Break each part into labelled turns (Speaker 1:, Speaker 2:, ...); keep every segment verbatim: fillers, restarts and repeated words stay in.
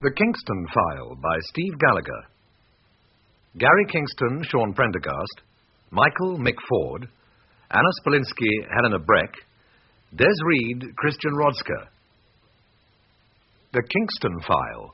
Speaker 1: The Kingston File by Steve Gallagher. Gary Kingston, Sean Prendergast, Michael Mick Ford, Anna Spolinsky, Helena Breck, Des Reed, Christian Rodska. The Kingston File.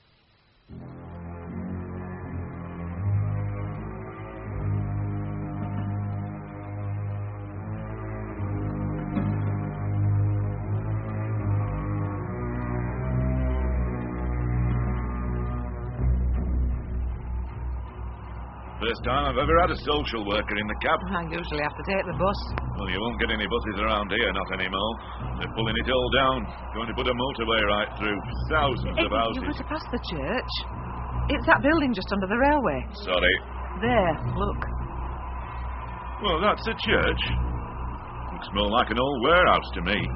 Speaker 2: First time I've ever had a social worker in the cab.
Speaker 3: I usually have to take the bus.
Speaker 2: Well, you won't get any buses around here, not anymore. They're pulling it all down. Going to put a motorway right through. Thousands
Speaker 3: It,
Speaker 2: of houses.
Speaker 3: you were to pass the church. It's that building just under the railway.
Speaker 2: Sorry.
Speaker 3: There, look.
Speaker 2: Well, that's a church. Looks more like an old warehouse to me.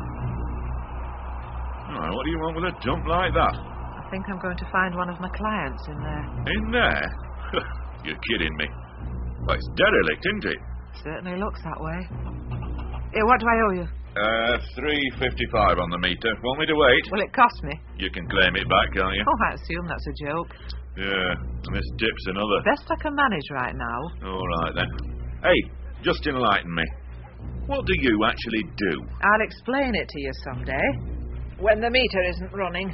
Speaker 2: Oh, what do you want with a dump like that?
Speaker 3: I think I'm going to find one of my clients in there.
Speaker 2: In there? You're kidding me. Well, it's derelict, isn't it?
Speaker 3: Certainly looks that way. Here, what do I owe you?
Speaker 2: Uh, three fifty-five on the meter. Want me to wait?
Speaker 3: Will it cost me?
Speaker 2: You can claim it back, can't you?
Speaker 3: Oh, I assume that's a joke.
Speaker 2: Yeah, and this tip's another.
Speaker 3: Best I can manage right now.
Speaker 2: All right, then. Hey, just enlighten me. What do you actually do?
Speaker 3: I'll explain it to you someday. When the meter isn't running.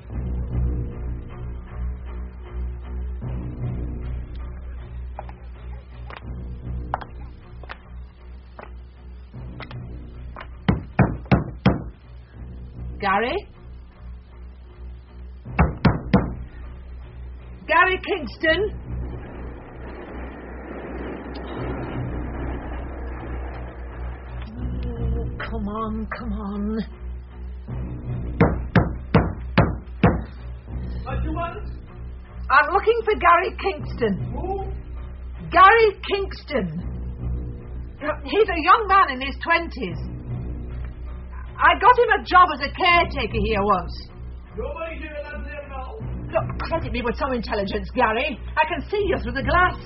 Speaker 3: Gary? Gary Kingston? Oh, come on, come on.
Speaker 4: What do you want?
Speaker 3: I'm looking for Gary Kingston.
Speaker 4: Who?
Speaker 3: Gary Kingston. He's a young man in his twenties. I got him a job as a caretaker here once.
Speaker 4: Nobody here lives there now.
Speaker 3: Look, credit me with some intelligence, Gary. I can see you through the glass.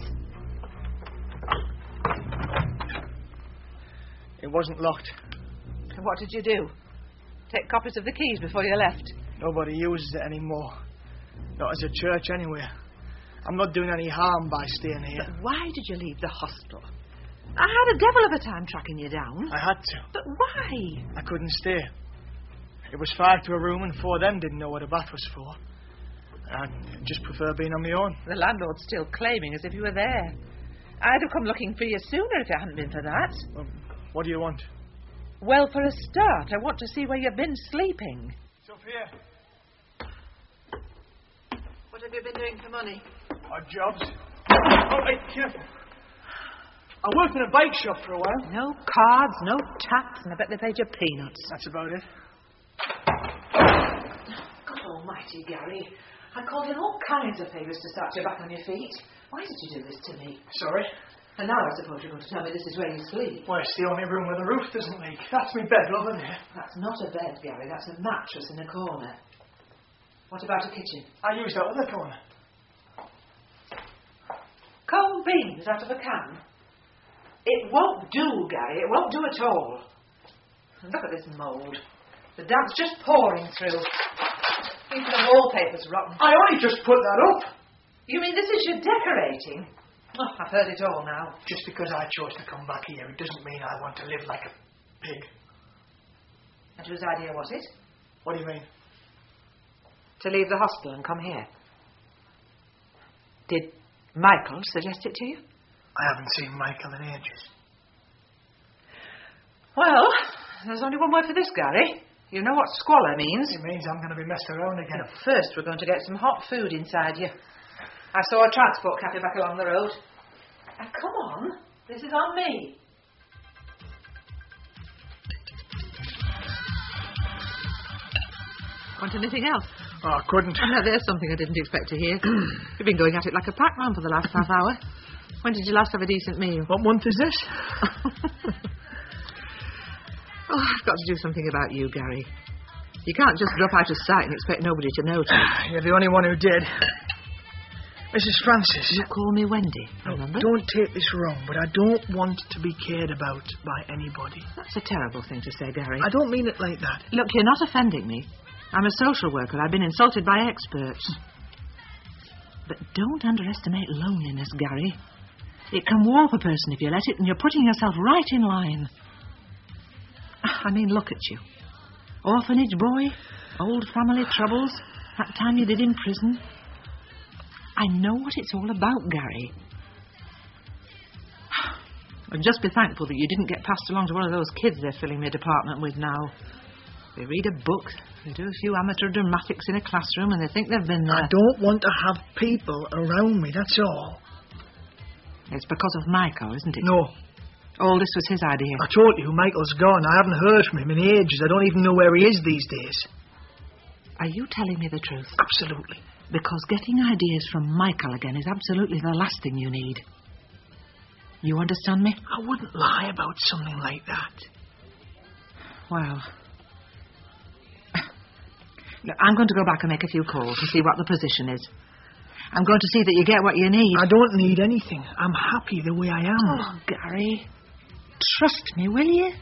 Speaker 4: It wasn't locked.
Speaker 3: What did you do? Take copies of the keys before you left?
Speaker 4: Nobody uses it anymore. Not as a church, anyway. I'm not doing any harm by staying here.
Speaker 3: But why did you leave the hostel? I had a devil of a time tracking you down.
Speaker 4: I had to.
Speaker 3: But why?
Speaker 4: I couldn't stay. It was five to a room, and four of them didn't know what a bath was for. I just prefer being on my own.
Speaker 3: The landlord's still claiming as if you were there. I'd have come looking for you sooner if it hadn't been for that.
Speaker 4: Well, what do you want?
Speaker 3: Well, for a start, I want to see where you've been sleeping.
Speaker 4: It's up here.
Speaker 3: What have you been doing for money?
Speaker 4: Odd jobs. Oh, hey, careful. I worked in a bike shop for a while.
Speaker 3: No cards, no tax, and I bet they paid you peanuts.
Speaker 4: That's about it.
Speaker 3: God almighty, Gary. I called in all kinds of favours to start you back on your feet. Why did you do this to me?
Speaker 4: Sorry.
Speaker 3: And now I suppose you're going to tell me this is where you sleep.
Speaker 4: Well, it's the only room where the roof doesn't leak. That's my bed over there.
Speaker 3: That's not a bed, Gary. That's a mattress in a corner. What about a kitchen?
Speaker 4: I used that other corner.
Speaker 3: Cold beans out of a can? It won't do, Gary. It won't do at all. Look at this mould. The damp's just pouring through. Even the wallpaper's rotten.
Speaker 4: I only just put that up.
Speaker 3: You mean this is your decorating? Oh, I've heard it all now.
Speaker 4: Just because I chose to come back here, it doesn't mean I want to live like a pig.
Speaker 3: And whose idea was it?
Speaker 4: What do you mean?
Speaker 3: To leave the hostel and come here. Did Michael suggest it to you?
Speaker 4: I haven't seen Michael in ages.
Speaker 3: Well, there's only one word for this, Gary. You know what squalor means.
Speaker 4: It means I'm going to be messed around again.
Speaker 3: But first, we're going to get some hot food inside you. I saw a transport cafe back along the road. Now, come on. This is on me. Want anything else?
Speaker 4: Oh, I couldn't.
Speaker 3: Oh, no, there's something I didn't expect to hear. You've been going at it like a pac-man for the last half hour. When did you last have a decent meal?
Speaker 4: What month is this?
Speaker 3: Oh, I've got to do something about you, Gary. You can't just drop out of sight and expect nobody to notice.
Speaker 4: You're the only one who did. Missus Francis.
Speaker 3: You call me Wendy, remember?
Speaker 4: Don't take this wrong, but I don't want to be cared about by anybody.
Speaker 3: That's a terrible thing to say, Gary.
Speaker 4: I don't mean it like that.
Speaker 3: Look, you're not offending me. I'm a social worker. I've been insulted by experts. But don't underestimate loneliness, Gary. It can warp a person if you let it, and you're putting yourself right in line. I mean, look at you. Orphanage boy, old family troubles, that time you did in prison. I know what it's all about, Gary. And just be thankful that you didn't get passed along to one of those kids they're filling their department with now. They read a book, they do a few amateur dramatics in a classroom, and they think they've been there.
Speaker 4: I don't want to have people around me, that's all.
Speaker 3: It's because of Michael, isn't it?
Speaker 4: No.
Speaker 3: All this was his idea.
Speaker 4: I told you, Michael's gone. I haven't heard from him in ages. I don't even know where he is these days.
Speaker 3: Are you telling me the truth?
Speaker 4: Absolutely.
Speaker 3: Because getting ideas from Michael again is absolutely the last thing you need. You understand me?
Speaker 4: I wouldn't lie about something like that.
Speaker 3: Well... Look, I'm going to go back and make a few calls to see what the position is. I'm going to see that you get what you need.
Speaker 4: I don't need anything. I'm happy the way I am.
Speaker 3: Oh, Gary. Trust me, will you?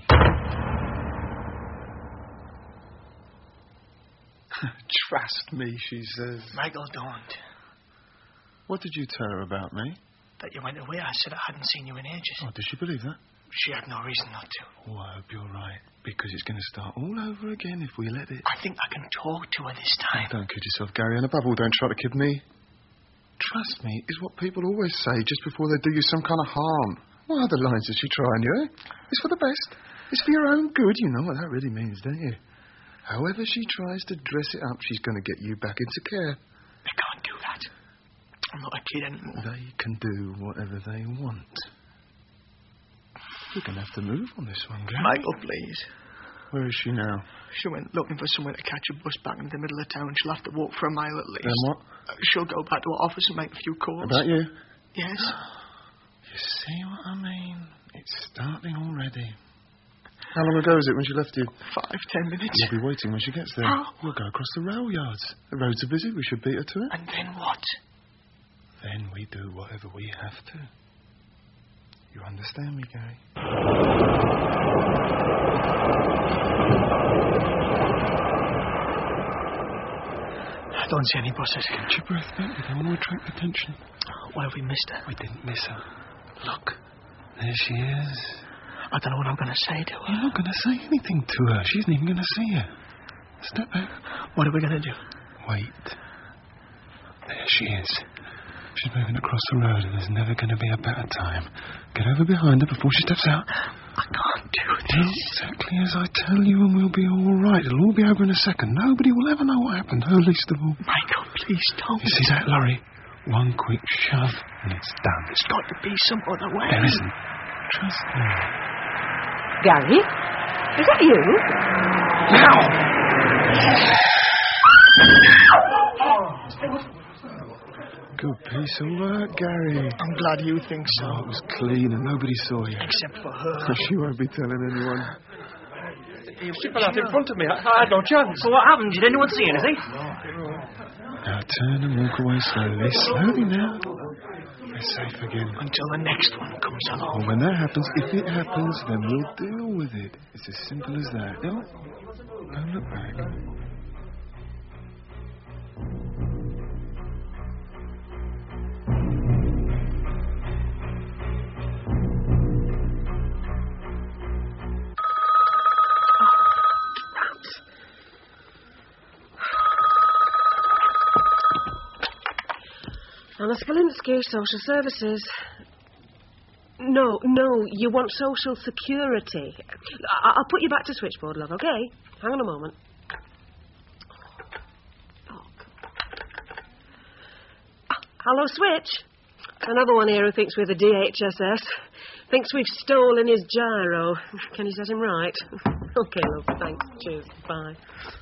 Speaker 5: Trust me, she says.
Speaker 4: Michael, don't.
Speaker 5: What did you tell her about me?
Speaker 4: That you went away. I said I hadn't seen you in ages.
Speaker 5: Oh, did she believe that?
Speaker 4: She had no reason not to.
Speaker 5: Oh, I hope you're right. Because it's going to start all over again if we let it.
Speaker 4: I think I can talk to her this time.
Speaker 5: Oh, don't kid yourself, Gary. And above all, don't try to kid me. Trust me is what people always say just before they do you some kind of harm. What other lines is she trying you, eh? It's for the best. It's for your own good. You know what that really means, don't you? However she tries to dress it up, she's going to get you back into care.
Speaker 4: They can't do that. I'm not a kid anymore.
Speaker 5: They can do whatever they want. You're going to have to move on this one, Gary.
Speaker 4: Michael, please.
Speaker 5: Where is she now?
Speaker 4: She went looking for somewhere to catch a bus back into the middle of town. She'll have to walk for a mile at least.
Speaker 5: Then what?
Speaker 4: Uh, she'll go back to her office and make a few calls.
Speaker 5: About you?
Speaker 4: Yes.
Speaker 5: You see what I mean? It's starting already. How long ago is it when she left you?
Speaker 4: Five, ten minutes.
Speaker 5: You'll be waiting when she gets there.
Speaker 4: How?
Speaker 5: We'll go across the rail yards. The roads are busy. We should beat her to it.
Speaker 4: And then what?
Speaker 5: Then we do whatever we have to. You understand me, Gary?
Speaker 4: I don't see any buses.
Speaker 5: Catch your breath, don't we? Don't want to attract attention.
Speaker 4: What have we missed her?
Speaker 5: We didn't miss her.
Speaker 4: Look.
Speaker 5: There she is.
Speaker 4: I don't know what I'm going to say to her.
Speaker 5: You're not going to say anything to her. She isn't even going to see you. Step back.
Speaker 4: What are we going to do?
Speaker 5: Wait. There she is. She's moving across the road, and there's never going to be a better time. Get over behind her before she steps out.
Speaker 4: I can't do
Speaker 5: Do
Speaker 4: this.
Speaker 5: exactly as I tell you, and we'll be all right. It'll all be over in a second. Nobody will ever know what happened, her least of all.
Speaker 4: Michael, please don't.
Speaker 5: You see that lorry? One quick shove, and it's done.
Speaker 4: There's got to be some other way.
Speaker 5: There isn't. Trust me.
Speaker 3: Gary? Is that you?
Speaker 5: Good piece of work, Gary.
Speaker 4: I'm glad you think so.
Speaker 5: Oh, it was clean and nobody saw you.
Speaker 4: Except for her.
Speaker 5: She won't be telling anyone.
Speaker 6: She fell out in front of me. I, I had no chance.
Speaker 7: So what happened? Did anyone see anything?
Speaker 5: Now turn and walk away slowly. Slowly now. We're safe again.
Speaker 4: Until the next one comes along.
Speaker 5: Well, when that happens, if it happens, then we'll deal with it. It's as simple as that. Don't, don't look back.
Speaker 8: Anna Spalinsky, Social Services. No, no, you want Social Security. I- I'll put you back to switchboard, love, okay? Hang on a moment. Oh, hello, Switch. Another one here who thinks we're the D H S S. Thinks we've stolen his gyro. Can you set him right? Okay, love, thanks. Cheers. Bye.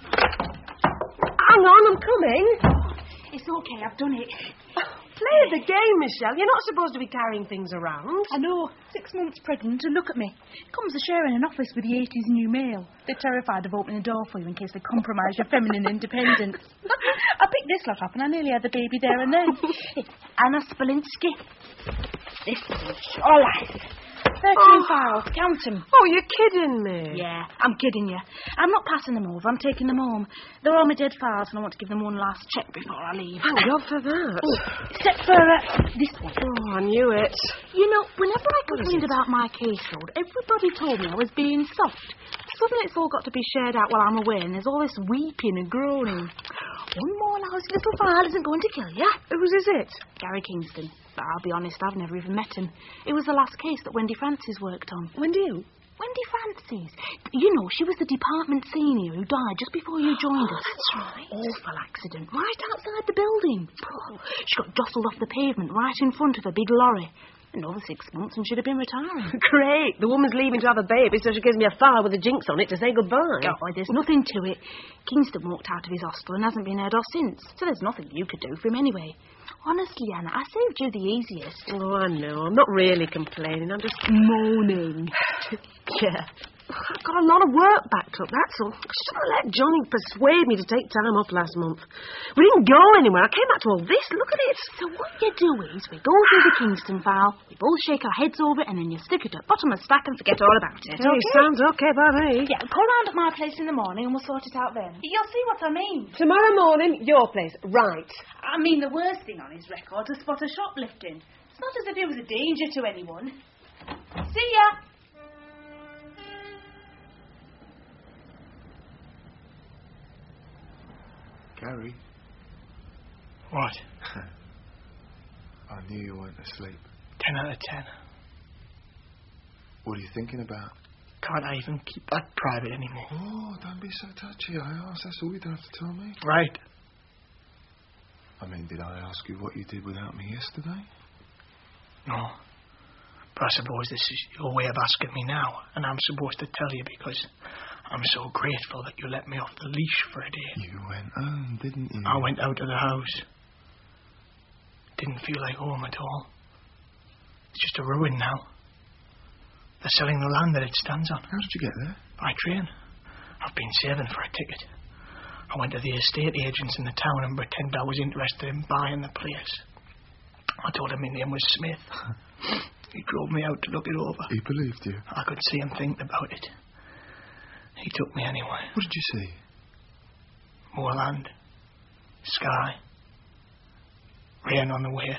Speaker 8: Hang on, I'm coming.
Speaker 9: It's okay, I've done it.
Speaker 8: Play the game, Michelle. You're not supposed to be carrying things around.
Speaker 9: I know. Six months pregnant, and look at me. Comes to sharing an office with the eighties new male. They're terrified of opening a door for you in case they compromise your feminine independence. I picked this lot up, and I nearly had the baby there and then. It's Anna Spalinsky. This is your life. Thirteen
Speaker 8: Oh.
Speaker 9: files. Count 'em.
Speaker 8: Oh, you're kidding me.
Speaker 9: Yeah, I'm kidding you. I'm not passing them over. I'm taking them home. They're all my dead files, and I want to give them one last check before I leave.
Speaker 8: Thank God for that.
Speaker 9: Except for uh, this one.
Speaker 8: Oh, I knew it.
Speaker 9: You know, whenever I
Speaker 8: What is
Speaker 9: complained
Speaker 8: it?
Speaker 9: about my caseload, everybody told me I was being soft. Suddenly it's all got to be shared out while I'm away, and there's all this weeping and groaning. One more lousy little file isn't going to kill you.
Speaker 8: Whose is it?
Speaker 9: Gary Kingston. But I'll be honest, I've never even met him. It was the last case that Wendy Francis worked on.
Speaker 8: Wendy who?
Speaker 9: Wendy Francis. You know, she was the department senior who died just before you joined us.
Speaker 8: That's right.
Speaker 9: Awful accident, right outside the building. Oh, she got jostled off the pavement right in front of a big lorry. Another six months and she'd have been retiring.
Speaker 8: Great. The woman's leaving to have a baby, so she gives me a file with a jinx on it to say goodbye.
Speaker 9: Oh, there's nothing to it. Kingston walked out of his hostel and hasn't been heard of since, so there's nothing you could do for him anyway. Honestly, Anna, I saved you the easiest.
Speaker 8: Oh, I know. I'm not really complaining. I'm just moaning. Yeah. I've got a lot of work backed up, that's all. I should have let Johnny persuade me to take time off last month. We didn't go anywhere. I came back to all this. Look at it.
Speaker 9: So what you do is we go through the Kingston file, we both shake our heads over it, and then you stick it at the bottom of the stack and forget all about it.
Speaker 8: Hey,
Speaker 9: Okay?
Speaker 8: sounds okay by me.
Speaker 9: Yeah, call round at my place in the morning and we'll sort it out then. You'll see what I mean.
Speaker 8: Tomorrow morning, your place. Right.
Speaker 9: I mean, the worst thing on his record is spot a shoplifting. It's not as if he was a danger to anyone. See ya!
Speaker 5: Gary,
Speaker 4: What?
Speaker 5: I knew you weren't asleep.
Speaker 4: Ten out of ten.
Speaker 5: What are you thinking about?
Speaker 4: Can't I even keep that private anymore?
Speaker 5: Oh, don't be so touchy. I asked. That's all you don't have to tell me.
Speaker 4: Right.
Speaker 5: I mean, did I ask you what you did without me yesterday?
Speaker 4: No. But I suppose this is your way of asking me now, and I'm supposed to tell you because I'm so grateful that you let me off the leash for a day.
Speaker 5: You went home, didn't you?
Speaker 4: I went out of the house. Didn't feel like home at all. It's just a ruin now. They're selling the land that it stands on.
Speaker 5: How did you get there?
Speaker 4: By train. I've been saving for a ticket. I went to the estate agents in the town and pretended I was interested in buying the place. I told him my name was Smith. He drove me out to look it over.
Speaker 5: He believed you.
Speaker 4: I could see him thinking about it. He took me anyway.
Speaker 5: What did you see?
Speaker 4: More land. Sky. Rain on the way.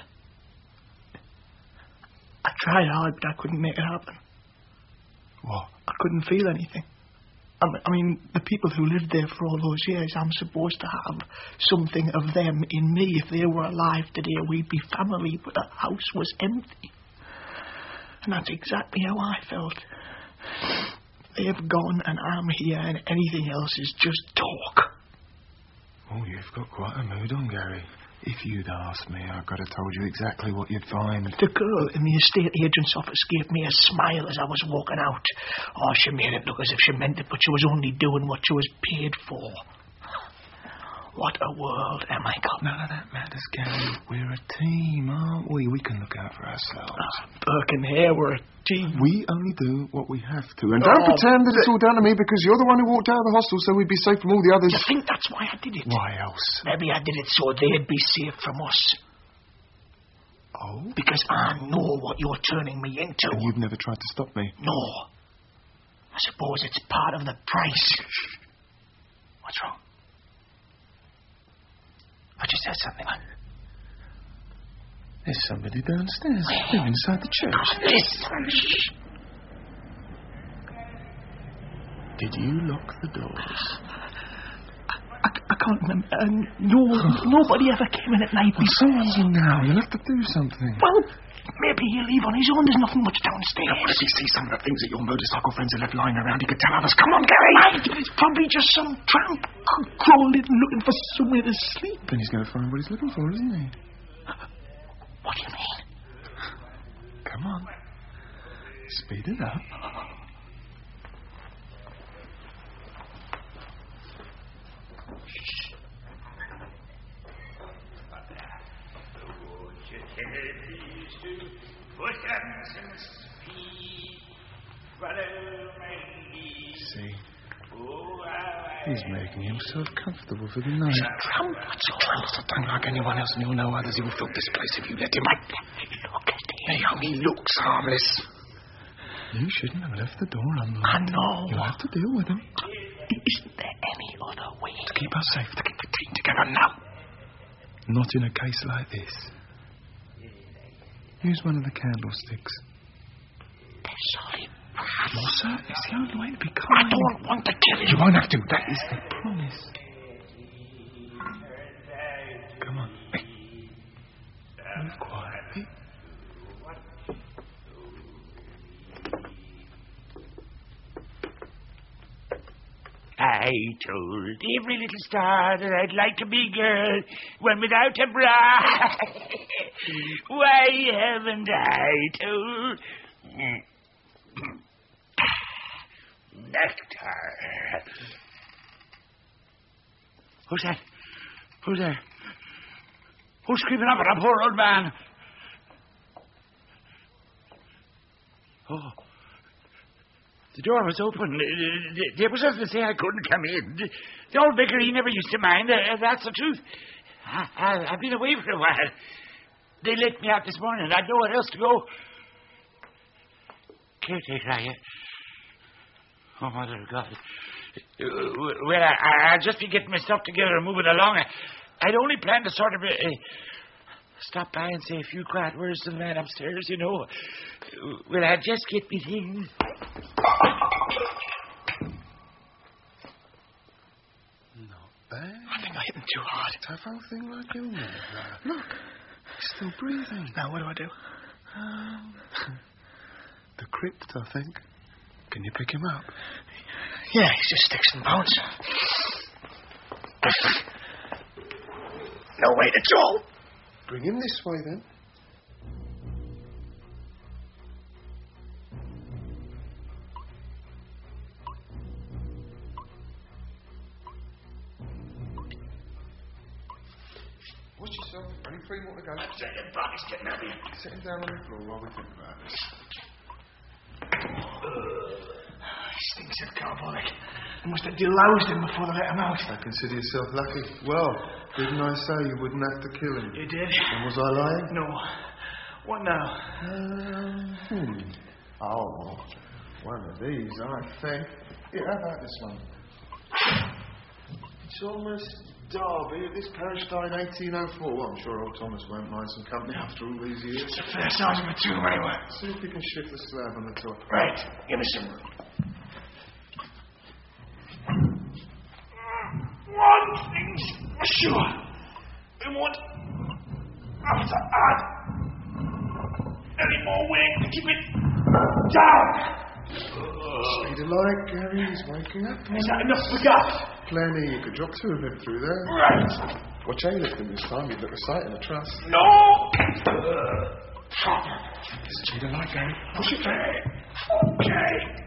Speaker 4: I tried hard, but I couldn't make it happen.
Speaker 5: What?
Speaker 4: I couldn't feel anything. I m- I mean, the people who lived there for all those years, I'm supposed to have something of them in me. If they were alive today, we'd be family, but the house was empty. And that's exactly how I felt. They've gone and I'm here and anything else is just talk.
Speaker 5: Oh, you've got quite a mood on, Gary. If you'd asked me, I could have told you exactly what you'd find.
Speaker 4: The girl in the estate agent's office gave me a smile as I was walking out. Oh, she made it look as if she meant it, but she was only doing what she was paid for. What a world, eh, Michael?
Speaker 5: None of that matters, Gary. We're a team, aren't we? We can look out for ourselves.
Speaker 4: Ah, Burke and Hare were a team.
Speaker 5: We only do what we have to. And don't
Speaker 4: Oh,
Speaker 5: pretend that it's all down to me because you're the one who walked out of the hostel so we'd be safe from all the others.
Speaker 4: You think that's why I did it?
Speaker 5: Why else?
Speaker 4: Maybe I did it so they'd be safe from us.
Speaker 5: Oh?
Speaker 4: Because I know what you're turning me into.
Speaker 5: And you've never tried to stop me?
Speaker 4: No. I suppose it's part of the price. What's wrong? I just heard something.
Speaker 5: There's somebody downstairs. They're inside the church.
Speaker 4: Listen.
Speaker 5: Did you lock the doors?
Speaker 4: I, I can't remember. Uh, no, nobody ever came in at night.
Speaker 5: Well, so easy now. You'll have to do something.
Speaker 4: Well, maybe he'll leave on his own. There's nothing much downstairs.
Speaker 5: What if he sees some of the things that your motorcycle friends have left lying around? He could tell others. Come on, Gary!
Speaker 4: Right, but it's probably just some tramp c- crawling looking for somewhere to sleep.
Speaker 5: Then he's going to find what he's looking for, isn't he?
Speaker 4: What do you mean?
Speaker 5: Come on. Speed it up. See? He's making himself comfortable for the night.
Speaker 4: He's a tramp. What's a tramp?
Speaker 5: Don't like anyone else, and you'll know others. He will fill this place if you let him.
Speaker 4: Look at him.
Speaker 5: Hey, he looks harmless. You shouldn't have left the door unlocked.
Speaker 4: I know.
Speaker 5: You'll have to deal with them.
Speaker 4: Isn't there any other way?
Speaker 5: To keep us safe, to keep the team together now. Not in a case like this. Use one of the candlesticks.
Speaker 4: They're solid.
Speaker 5: You're certain it's the only way to be kind.
Speaker 4: I don't want to kill him.
Speaker 5: You won't have to. That is the promise. Come on. Hey. Move quietly.
Speaker 7: I told every little star that I'd like to be girl, one without a bra. Why haven't I told? Nectar. Who's that? Who's there? Who's creeping up on a poor old man? Oh. The door was open. There was nothing to say I couldn't come in. The old vicar, he never used to mind. Uh, that's the truth. I, I, I've been away for a while. They let me out this morning. I'd nowhere else to go. Caretaker, are you? Oh, Mother of God. Uh, well, I, I'll just be getting myself together and moving along. I, I'd only planned to sort of uh, stop by and say a few quiet words to the man upstairs, you know. Well, I'd just get me things.
Speaker 5: Not bad.
Speaker 4: I think I hit him too hard.
Speaker 5: Tough old thing like you, man. Look, he's still breathing.
Speaker 4: Now, what do I do?
Speaker 5: Um, the crypt, I think. Can you pick him up?
Speaker 4: Yeah, he's just sticks and bones. No weight at all.
Speaker 5: Bring him this way, then. Watch yourself. Only three more to go.
Speaker 7: Second body's getting out of here.
Speaker 5: Sit him down on the floor while we think about this.
Speaker 4: He stinks of carbolic. They must have deloused him before they let him out.
Speaker 5: I consider yourself lucky. Well, didn't I say you wouldn't have to kill him?
Speaker 4: You did?
Speaker 5: And was I lying?
Speaker 4: No. What now?
Speaker 5: Um, hmm. Oh, one of these, I think. Here, how about this one? Thomas Darby, this parish died in eighteen oh four. Well, I'm sure old Thomas won't mind some company after all these years.
Speaker 4: It's a fair size of a tomb, anyway.
Speaker 5: See if we can shift the slab on the top.
Speaker 4: Right. Give me some room. One thing's for sure. We won't have to add any more weight to keep it down.
Speaker 5: Speed of light, Gary, he's waking up.
Speaker 4: Is that enough for that?
Speaker 5: Plenty. You could drop two of them through there.
Speaker 4: Right.
Speaker 5: Watch how you lift them this time. You'd look a sight in the trust.
Speaker 4: No!
Speaker 5: Speed of light, Gary. Push it back.
Speaker 4: Okay.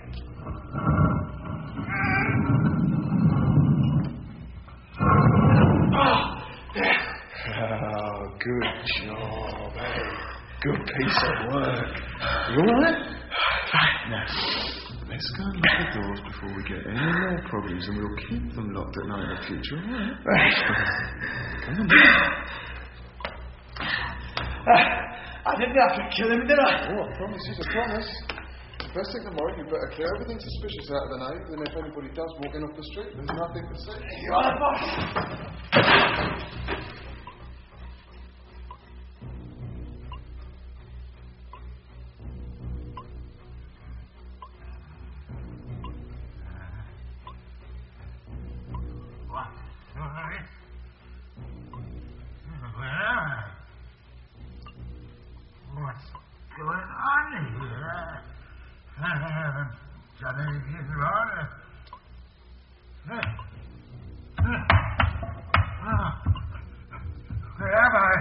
Speaker 4: Oh, there.
Speaker 5: Oh, good job, eh? Good piece of work. You all right?
Speaker 4: Right.
Speaker 5: Now, let's go and lock the doors before we get any more problems, and we'll keep them locked at night in the future, all right?
Speaker 4: Right.
Speaker 5: Come on,
Speaker 4: uh, I didn't have to kill him, did I?
Speaker 5: Oh, I promise you, I promise. First thing tomorrow, you better clear everything suspicious out of the night, then if anybody does walk in off the street, there's nothing to see.
Speaker 4: You are the boss.
Speaker 7: What's going on here? I haven't done anything wrong. Where am I?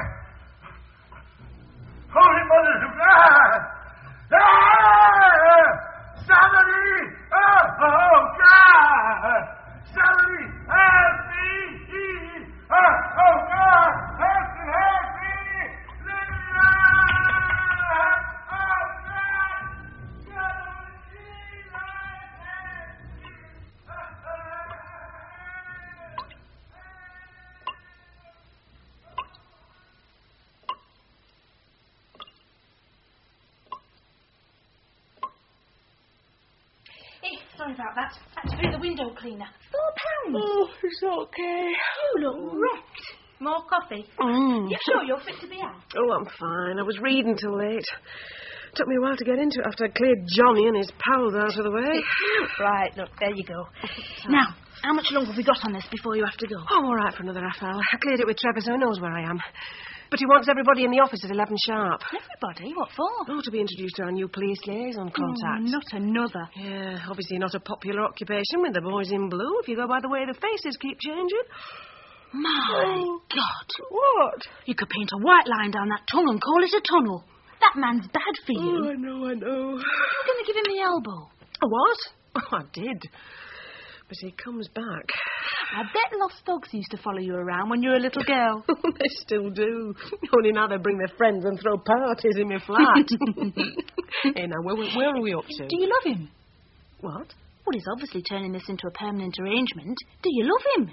Speaker 7: Holy Mother of God! Ah! Somebody! Oh, oh, God! Somebody help me! Oh, oh God! Help me! Help me! Let me out! Oh, God! God, Jesus!
Speaker 9: sorry about that. Had to pay the window cleaner. Four pounds.
Speaker 8: Oh, it's okay.
Speaker 9: You look wrecked. More coffee?
Speaker 8: Mm.
Speaker 9: You sure you're fit to be out?
Speaker 8: Oh, I'm fine. I was reading till late. Took me a while to get into it after I cleared Johnny and his pals out of the way.
Speaker 9: Right, look, there you go. Now, how much longer have we got on this before you have to go?
Speaker 8: Oh, I'm all right for another half hour. I cleared it with Trevor, so he knows where I am. But he wants everybody in the office at eleven sharp.
Speaker 9: Everybody? What for?
Speaker 8: Oh, to be introduced to our new police liaison contact.
Speaker 9: Oh, not another.
Speaker 8: Yeah, obviously not a popular occupation with the boys in blue, if you go by the way the faces keep changing.
Speaker 9: My
Speaker 8: Oh.
Speaker 9: God.
Speaker 8: What?
Speaker 9: You could paint a white line down that tongue and call it a tunnel. That man's bad for you.
Speaker 8: Oh, I know, I know.
Speaker 9: You're going to give him the elbow.
Speaker 8: A what? Oh, I did. But he comes back.
Speaker 9: I bet lost dogs used to follow you around when you were a little girl.
Speaker 8: They still do. Only now they bring their friends and throw parties in my flat. Hey, now, where, where are we up to?
Speaker 9: Do you love him?
Speaker 8: What?
Speaker 9: Well, he's obviously turning this into a permanent arrangement. Do you love him?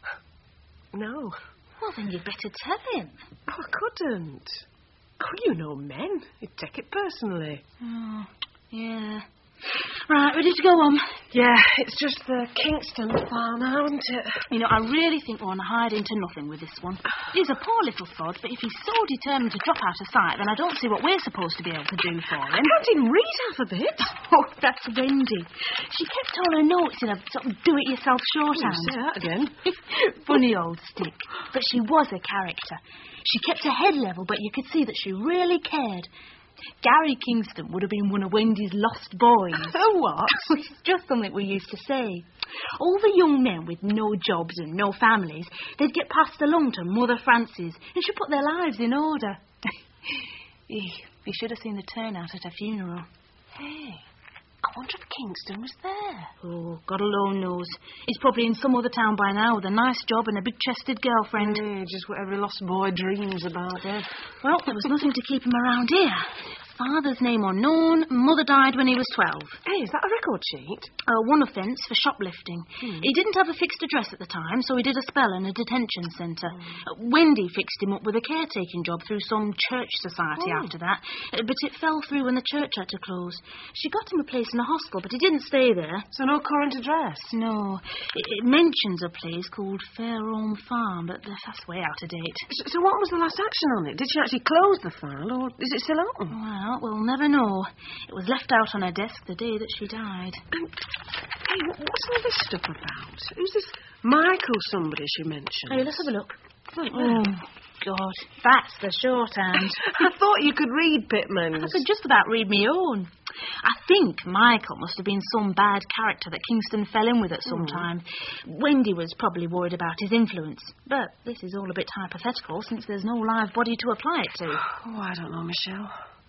Speaker 8: No.
Speaker 9: Well, then you'd better tell him.
Speaker 8: Oh, I couldn't. Oh, you know men. You'd take it personally.
Speaker 9: Oh, yeah. Right, ready to go on?
Speaker 8: Yeah, it's just the Kingston farm now, isn't it?
Speaker 9: You know, I really think we're on a hide into nothing with this one. He's a poor little sod, but if he's so determined to drop out of sight, then I don't see what we're supposed to be able to do for him.
Speaker 8: I can't even read half of it.
Speaker 9: Oh, that's Wendy. She kept all her notes in a sort of do-it-yourself shorthand.
Speaker 8: Say that again.
Speaker 9: Funny old stick. But she was a character. She kept her head level, but you could see that she really cared. Gary Kingston would have been one of Wendy's lost boys.
Speaker 8: Oh, what?
Speaker 9: It's just something we used to say. All the young men with no jobs and no families, they'd get passed along to Mother Frances, and she'd put their lives in order. You should have seen the turnout at her funeral.
Speaker 8: Hey, I wonder if Kingston was there.
Speaker 9: Oh, God alone knows. He's probably in some other town by now with a nice job and a big-chested girlfriend.
Speaker 8: Yeah, just what every lost boy dreams about, eh?
Speaker 9: Well, there was nothing to keep him around here. Father's name unknown, mother died when he was twelve.
Speaker 8: Hey, is that a record sheet?
Speaker 9: Uh, one offence for shoplifting. Hmm. He didn't have a fixed address at the time, so he did a spell in a detention centre. Hmm. Uh, Wendy fixed him up with a caretaking job through some church society oh. after that, uh, but it fell through when the church had to close. She got him a place in a hostel, but he didn't stay there.
Speaker 8: So no current address?
Speaker 9: No. It, it mentions a place called Fairholme Farm, but that's way out of date.
Speaker 8: So, so what was the last action on it? Did she actually close the file, or is it still open?
Speaker 9: Well, we'll never know. It was left out on her desk the day that she died.
Speaker 8: Um, hey, what's all this stuff about? Who's this Michael somebody she mentioned?
Speaker 9: Hey, let's have a look. Oh, God. That's the shorthand.
Speaker 8: I thought you could read Pitman's.
Speaker 9: I could just about read me own. I think Michael must have been some bad character that Kingston fell in with at some mm. time. Wendy was probably worried about his influence. But this is all a bit hypothetical since there's no live body to apply it to.
Speaker 8: Oh, I don't know, Michelle.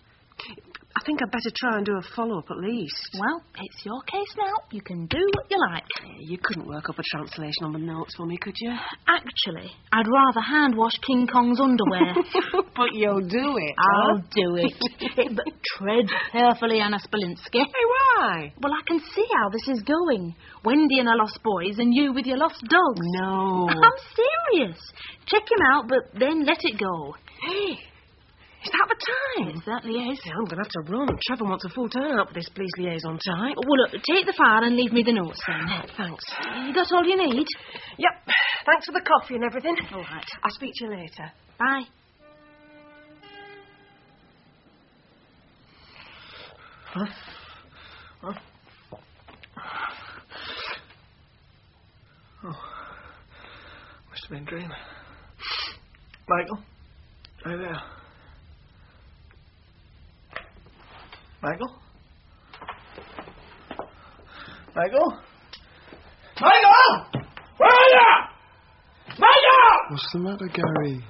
Speaker 8: I think I'd better try and do a follow-up at least.
Speaker 9: Well, it's your case now. You can do what you like.
Speaker 8: You couldn't work up a translation on the notes for me, could you?
Speaker 9: Actually, I'd rather hand-wash King Kong's underwear.
Speaker 8: But you'll do it,
Speaker 9: I'll
Speaker 8: huh?
Speaker 9: do it. But tread carefully, Anna Spilinsky.
Speaker 8: Hey, why?
Speaker 9: Well, I can see how this is going. Wendy and her lost boys and you with your lost dogs.
Speaker 8: No.
Speaker 9: I'm serious. Check him out, but then let it go.
Speaker 8: Hey. Is that the time?
Speaker 9: It certainly is.
Speaker 8: Yeah, I'm going to have to run. Trevor wants a full turn-up for this police liaison type.
Speaker 9: Well, look, take the file and leave me the notes then.
Speaker 8: Oh, thanks.
Speaker 9: You got all you need?
Speaker 8: Yep. Thanks for the coffee and everything.
Speaker 9: All right.
Speaker 8: I'll speak to you later.
Speaker 9: Bye.
Speaker 4: Huh? Huh? Oh. Must have been a dream. Michael? Are you there? Michael? Michael? Michael! Where are you? Michael!
Speaker 5: What's the matter, Gary?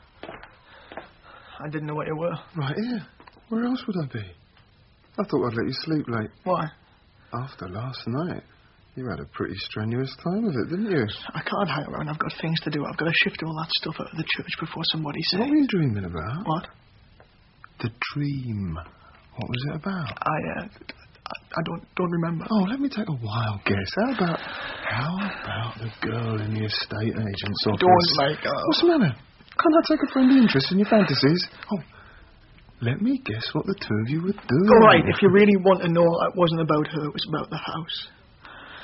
Speaker 4: I didn't know what you were.
Speaker 5: Right here. Where else would I be? I thought I'd let you sleep late.
Speaker 4: Why?
Speaker 5: After last night. You had a pretty strenuous time of it, didn't you?
Speaker 4: I can't hang around. I've got things to do. I've got to shift all that stuff out of the church before somebody says.
Speaker 5: What were you dreaming about?
Speaker 4: What?
Speaker 5: The dream. What was it about?
Speaker 4: I, uh, I, I don't don't remember.
Speaker 5: Oh, let me take a wild guess. How about, how about the girl in the estate agent's office?
Speaker 4: Don't make up.
Speaker 5: What's the matter? Can't I take a friendly interest in your fantasies? Oh, let me guess what the two of you would do.
Speaker 4: All right, if you really want to know, it wasn't about her. It was about the house.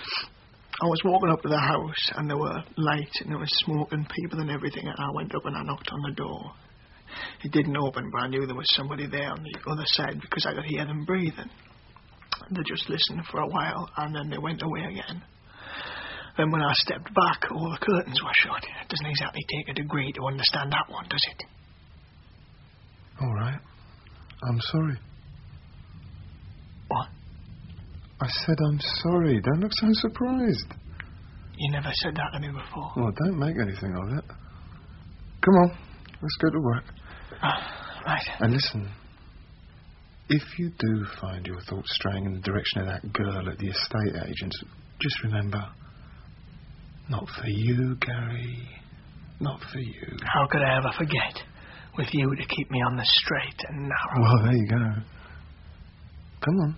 Speaker 4: I was walking up to the house, and there were lights, and there was smoke and people and everything, and I went up and I knocked on the door. It didn't open, but I knew there was somebody there on the other side because I could hear them breathing. They just listened for a while, and then they went away again. Then when I stepped back, all the curtains were shut. It doesn't exactly take a degree to understand that one, does it?
Speaker 5: All right. I'm sorry.
Speaker 4: What?
Speaker 5: I said I'm sorry. Don't look so surprised.
Speaker 4: You never said that to me before.
Speaker 5: Well, don't make anything of it. Come on. Let's go to work.
Speaker 4: Uh, right.
Speaker 5: And listen. If you do find your thoughts straying in the direction of that girl at the estate agent's, just remember, not for you, Gary. Not for you.
Speaker 4: How could I ever forget? With you to keep me on the straight and narrow.
Speaker 5: Well, there you go. Come on.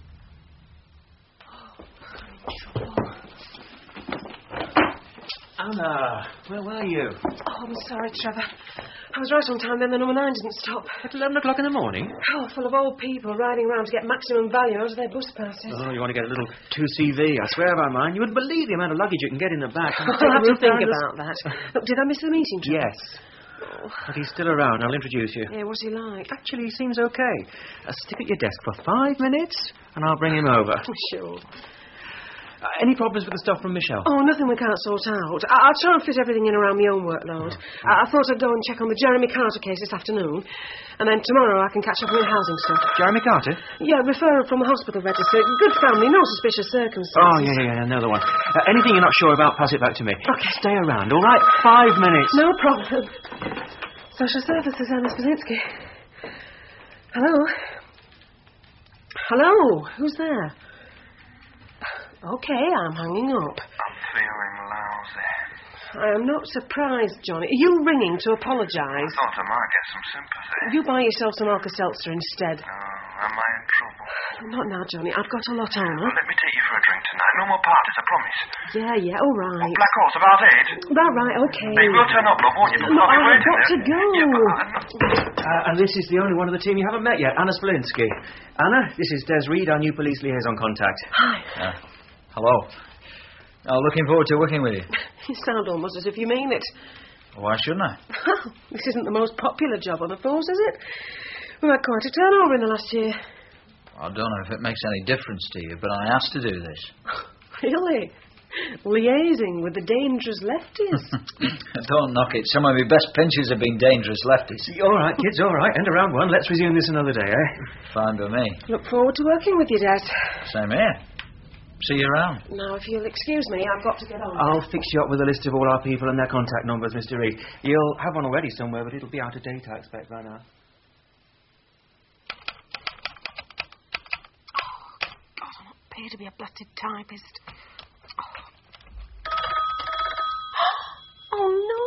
Speaker 6: Anna, where were you?
Speaker 8: Oh, I'm sorry, Trevor. I was right on time then, the number nine didn't stop.
Speaker 6: At eleven o'clock in the morning?
Speaker 8: Oh, full of old people riding around to get maximum value out of their bus passes.
Speaker 6: Oh, you want to get a little two C V? I swear by mine. You wouldn't believe the amount of luggage you can get in the back.
Speaker 8: I'll have to think about that. Look, did I miss the meeting, Trevor?
Speaker 6: Yes. Oh. But he's still around. I'll introduce you.
Speaker 8: Yeah, what's he like?
Speaker 6: Actually, he seems okay. Uh, stick at your desk for five minutes, and I'll bring him over.
Speaker 8: Sure.
Speaker 6: Uh, any problems with the stuff from Michelle?
Speaker 8: Oh, nothing we can't sort out. I- I'll try and fit everything in around my own workload. Oh. I-, I thought I'd go and check on the Jeremy Carter case this afternoon, and then tomorrow I can catch up on the housing stuff.
Speaker 6: Jeremy Carter?
Speaker 8: Yeah, referral from the hospital register. Good family, no suspicious circumstances.
Speaker 6: Oh, yeah, yeah, yeah, another one. Uh, anything you're not sure about, pass it back to me.
Speaker 8: Okay.
Speaker 6: Stay around, all right? Five minutes.
Speaker 8: No problem. Social services, Anna Spilinsky. Hello? Hello? Who's there? Okay, I'm hanging up.
Speaker 10: I'm feeling lousy.
Speaker 8: I am not surprised, Johnny. Are you ringing to apologise?
Speaker 10: I thought I might get some sympathy.
Speaker 8: You buy yourself some Alka-Seltzer instead.
Speaker 10: Oh, am I in trouble?
Speaker 8: Not now, Johnny. I've got a lot on, huh?
Speaker 10: Well, let me take you for a drink tonight. No more parties, I promise.
Speaker 8: Yeah, yeah, all right.
Speaker 10: Oh, Black Horse, about eight?
Speaker 8: Right, right, okay.
Speaker 10: Hey, we'll turn up, love, won't you?
Speaker 8: No,
Speaker 10: I'll be
Speaker 8: I've
Speaker 10: waiting
Speaker 8: got to
Speaker 10: there.
Speaker 8: go.
Speaker 10: Yeah, but I'm not...
Speaker 6: Uh, and this is the only one of the team you haven't met yet, Anna Spilinsky. Anna, this is Des Reed, our new police liaison contact.
Speaker 8: Hi.
Speaker 11: Uh, hello. Oh, looking forward to working with you.
Speaker 8: You sound almost as if you mean it.
Speaker 11: Why shouldn't I?
Speaker 8: This isn't the most popular job on the force, is it? We've had quite a turnover in the last year.
Speaker 11: I don't know if it makes any difference to you, but I asked to do this.
Speaker 8: Really? Liaising with the dangerous lefties?
Speaker 11: Don't knock it. Some of my best pinches have been dangerous lefties.
Speaker 6: All right, kids, all right. End of round one. Let's resume this another day, eh?
Speaker 11: Fine by me.
Speaker 8: Look forward to working with you, Dad.
Speaker 11: Same here. See you around.
Speaker 8: Now, if you'll excuse me, I've got to get on.
Speaker 6: I'll fix you up with a list of all our people and their contact numbers, Mister Reed. You'll have one already somewhere, but it'll be out of date, I expect, by now.
Speaker 8: God, I'm not paid to be a blasted typist. Oh, no.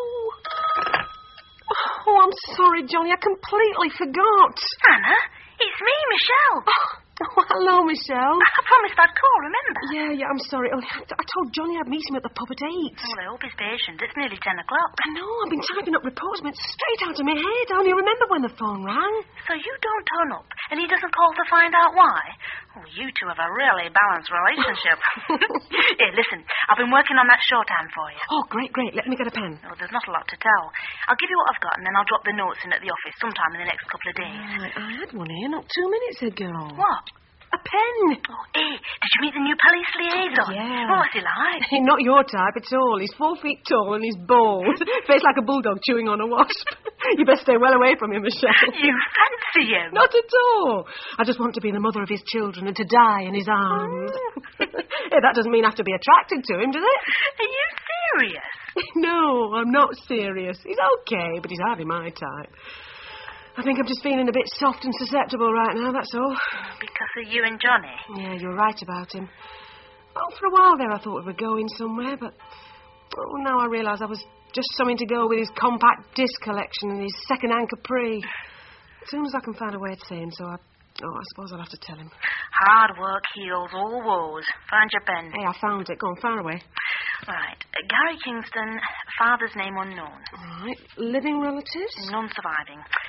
Speaker 8: Oh, I'm sorry, Johnny. I completely forgot.
Speaker 12: Anna, it's me, Michelle.
Speaker 8: Oh, hello, Michelle.
Speaker 12: I promised I'd call, remember?
Speaker 8: Yeah, yeah, I'm sorry. Oh, I told Johnny I'd meet him at the pub at eight.
Speaker 12: Well, I hope he's patient. It's nearly ten o'clock.
Speaker 8: I know. I've been typing up reports, but it's straight out of my head. I only remember when the phone rang.
Speaker 12: So you don't turn up, and he doesn't call to find out why? Oh, you two have a really balanced relationship. Here, listen. I've been working on that shorthand for you.
Speaker 8: Oh, great, great. Let me get a pen.
Speaker 12: Oh, there's not a lot to tell. I'll give you what I've got, and then I'll drop the notes in at the office sometime in the next couple of days.
Speaker 8: Right, I had one here not two minutes ago.
Speaker 12: What?
Speaker 8: A pen.
Speaker 12: Oh, hey, did you meet the new police liaison?
Speaker 8: Yeah.
Speaker 12: What was he like?
Speaker 8: Not your type at all. He's four feet tall and he's bald. Face like a bulldog chewing on a wasp. You best stay well away from him, Michelle.
Speaker 12: You fancy him?
Speaker 8: Not at all. I just want to be the mother of his children and to die in his arms. Hey, that doesn't mean I have to be attracted to him, does it?
Speaker 12: Are you serious?
Speaker 8: No, I'm not serious. He's okay, but he's hardly my type. I think I'm just feeling a bit soft and susceptible right now, that's all.
Speaker 12: Because of you and Johnny?
Speaker 8: Yeah, you're right about him. Well, for a while there I thought we were going somewhere, but oh, now I realise I was just something to go with his compact disc collection and his second-hand Capri. As soon as I can find a way of saying so, I, oh, I suppose I'll have to tell him.
Speaker 12: Hard work heals all woes. Find your pen.
Speaker 8: Hey, I found it. Go on, fire away.
Speaker 12: Right. Uh, Gary Kingston, father's name unknown.
Speaker 8: All right. Living relatives?
Speaker 12: None surviving.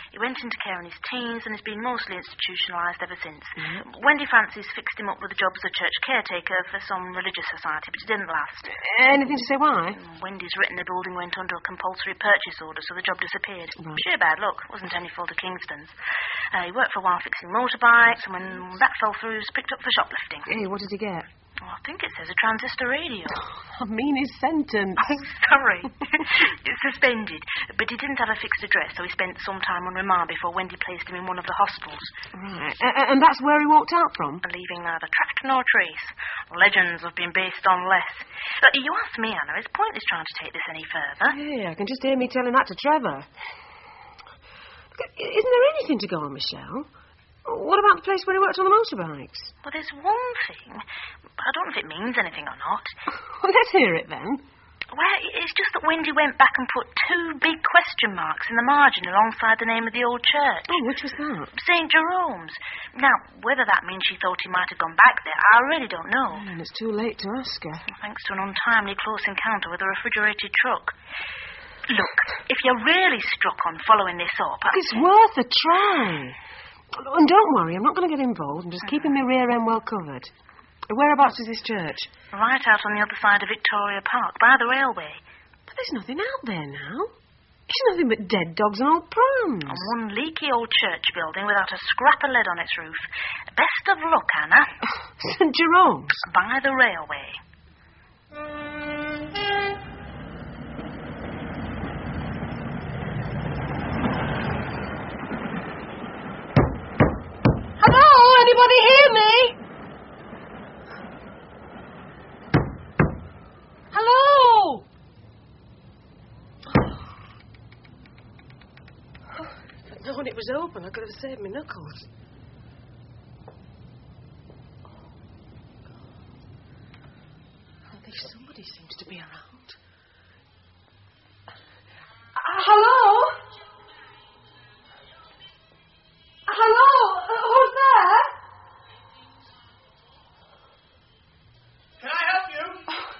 Speaker 12: He went into care in his teens and has been mostly institutionalised ever since.
Speaker 8: Mm-hmm.
Speaker 12: Wendy Francis fixed him up with a job as a church caretaker for some religious society, but it didn't last.
Speaker 8: Anything to say why?
Speaker 12: Wendy's written the building went under a compulsory purchase order, so the job disappeared.
Speaker 8: Right.
Speaker 12: Sheer bad luck. Wasn't any fault of Kingston's. Uh, he worked for a while fixing motorbikes, and when that fell through, he was picked up for shoplifting.
Speaker 8: Hey, what did he get?
Speaker 12: Oh, I think it says a transistor radio.
Speaker 8: I mean his sentence.
Speaker 12: Oh, sorry. It's suspended. But he didn't have a fixed address, so he spent some time on remand before Wendy placed him in one of the hospitals.
Speaker 8: Right. Uh, and that's where he walked out from?
Speaker 12: Leaving neither track nor trace. Legends have been based on less. Look, you asked me, Anna, it's pointless trying to take this any further.
Speaker 8: Yeah, I can just hear me telling that to Trevor. Isn't there anything to go on, Michelle? What about the place where he worked on the motorbikes?
Speaker 12: Well, there's one thing, but I don't know if it means anything or not.
Speaker 8: Well, let's hear it then.
Speaker 12: Well, it's just that Wendy went back and put two big question marks in the margin alongside the name of the old church.
Speaker 8: Oh, which was that?
Speaker 12: Saint Jerome's. Now, whether that means she thought he might have gone back there, I really don't know.
Speaker 8: And it's too late to ask her.
Speaker 12: Thanks to an untimely close encounter with a refrigerated truck. Look, if you're really struck on following this up... I...
Speaker 8: It's worth a try. And don't worry, I'm not going to get involved. I'm just keeping my rear end well covered. Whereabouts is this church?
Speaker 12: Right out on the other side of Victoria Park, by the railway.
Speaker 8: But there's nothing out there now. It's nothing but dead dogs and old prams.
Speaker 12: And one leaky old church building without a scrap of lead on its roof. Best of luck, Anna.
Speaker 8: Saint Jerome's?
Speaker 12: By the railway.
Speaker 8: Hello? Anybody hear me? Hello? If I'd known it was open, I could have saved my knuckles. At least somebody seems to be around. Uh, hello? Hello? Uh, who's there?
Speaker 4: Can I help you?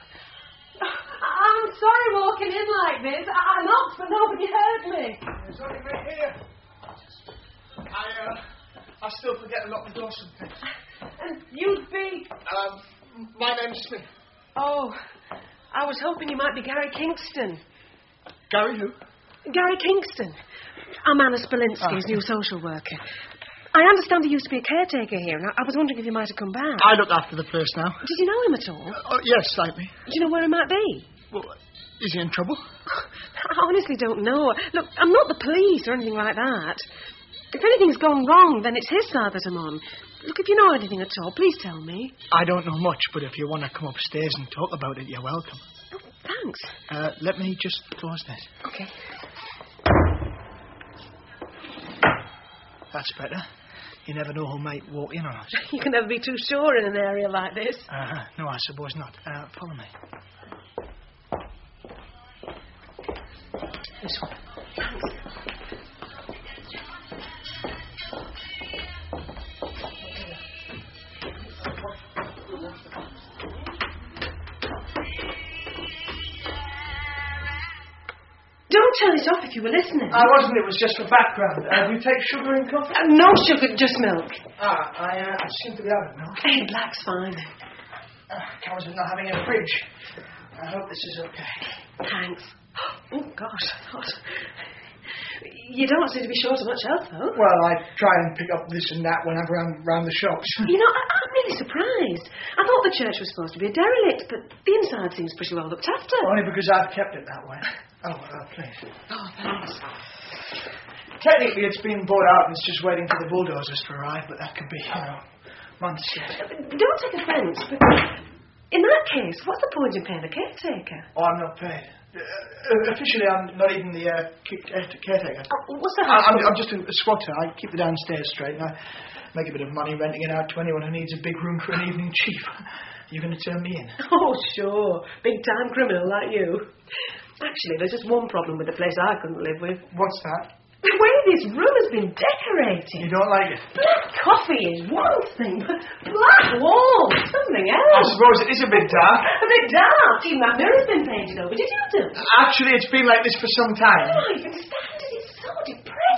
Speaker 8: I'm sorry walking in like this. I, I knocked, but nobody heard me.
Speaker 4: There's only me here. I, uh, I still forget to lock the door sometimes.
Speaker 8: And you'd be...
Speaker 4: Um, my name's Smith.
Speaker 8: Oh, I was hoping you might be Gary Kingston.
Speaker 4: Gary who?
Speaker 8: Gary Kingston. I'm Anna Spalinsky's
Speaker 4: Oh.
Speaker 8: new social worker. I understand he used to be a caretaker here, and I, I was wondering if you might have come back.
Speaker 4: I look after the place now.
Speaker 8: Did you know him at all?
Speaker 4: Uh, oh, yes, slightly.
Speaker 8: Do you know where he might be?
Speaker 4: Well, is he in trouble?
Speaker 8: I honestly don't know. Look, I'm not the police or anything like that. If anything's gone wrong, then it's his side that I'm on. Look, if you know anything at all, please tell me.
Speaker 4: I don't know much, but if you want to come upstairs and talk about it, you're welcome.
Speaker 8: Oh, thanks.
Speaker 4: Uh, let me just close this.
Speaker 8: Okay.
Speaker 4: That's better. You never know who might walk in on us.
Speaker 8: You can never be too sure in an area like this.
Speaker 4: Uh-huh. No, I suppose not. Uh, follow me. This one.
Speaker 8: Don't turn it off if you were listening.
Speaker 4: I wasn't. It was just for background. Uh, do you take sugar in coffee?
Speaker 8: Uh, no sugar, just milk.
Speaker 4: Ah, I, uh, I seem to be out of milk.
Speaker 8: Hey, black's fine.
Speaker 4: Uh, comes with not having a fridge. I hope this is okay.
Speaker 8: Thanks. Oh, gosh. God. You don't seem to be short of much help, though.
Speaker 4: Well, I try and pick up this and that whenever I'm round the shops.
Speaker 8: You know, I, I'm really surprised. I thought the church was supposed to be a derelict, but the inside seems pretty well looked after.
Speaker 4: Only because I've kept it that way. Oh, uh, please.
Speaker 8: Oh, thanks.
Speaker 4: Technically, it's been bought out and it's just waiting for the bulldozers to arrive, but that could be, you know, months yet.
Speaker 8: Don't take offence, but in that case, what's the point in paying a caretaker?
Speaker 4: Oh, I'm not paid. Uh, officially, I'm not even the uh, caretaker.
Speaker 8: Oh, what's that?
Speaker 4: I, I'm, I'm just a, a squatter. I keep the downstairs straight, and I make a bit of money renting it out to anyone who needs a big room for an evening chief. You're going to turn me in?
Speaker 8: Oh, sure. Big-time criminal like you. Actually, there's just one problem with the place I couldn't live with.
Speaker 4: What's that?
Speaker 8: The way this room has been decorated.
Speaker 4: You don't like it?
Speaker 8: Black coffee is one thing, but black walls, something else.
Speaker 4: I suppose it is a bit dark.
Speaker 8: A bit dark. Even that mirror's been painted over. Did you do?
Speaker 4: Actually, it's been like this for some time.
Speaker 8: Oh, I can stand it. It's so depressing.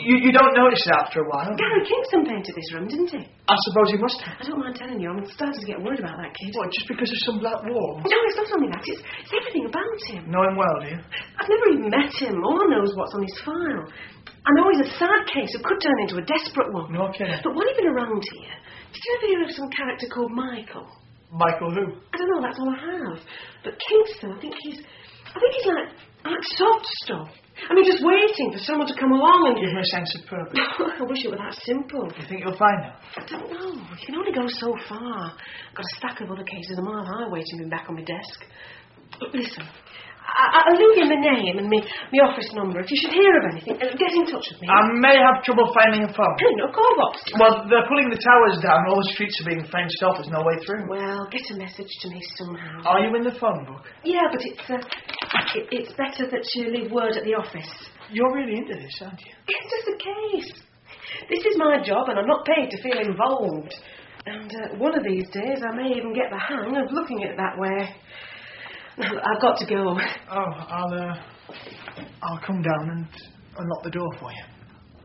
Speaker 4: You, you don't notice it after a while?
Speaker 8: Gary Kingston painted this room, didn't he?
Speaker 4: I suppose he must have.
Speaker 8: I don't mind telling you, I'm starting to get worried about that kid.
Speaker 4: What, just because of some black walls?
Speaker 8: No, it's not only that. It's, it's everything about him.
Speaker 4: Know him well, do you?
Speaker 8: I've never even met him. All I know is what's on his file. I know he's a sad case who could turn into a desperate one.
Speaker 4: No kidding.
Speaker 8: But while you've been around here, did you ever hear of some character called Michael?
Speaker 4: Michael who?
Speaker 8: I don't know, that's all I have. But Kingston, I think he's... I think he's like... like soft stuff. I mean, just waiting for someone to come along and...
Speaker 4: Give him a sense of purpose.
Speaker 8: I wish it were that simple.
Speaker 4: You think you'll find him?
Speaker 8: I don't know. You can only go so far. I've got a stack of other cases a mile high waiting me back on my desk. Listen... I, I'll leave you my name and my, my office number. If you should hear of anything, uh, get in touch with me.
Speaker 4: I may have trouble finding a phone.
Speaker 8: Hey, no, call box.
Speaker 4: Well, they're pulling the towers down. All the streets are being fenced off. There's no way through.
Speaker 8: Well, get a message to me somehow.
Speaker 4: Are you in the phone book?
Speaker 8: Yeah, but it's uh, it, it's better that you leave word at the office.
Speaker 4: You're really into this, aren't you?
Speaker 8: It's just a case. This is my job, and I'm not paid to feel involved. And uh, one of these days, I may even get the hang of looking at it that way. I've got to go.
Speaker 4: Oh, I'll, uh, I'll come down and unlock the door for you.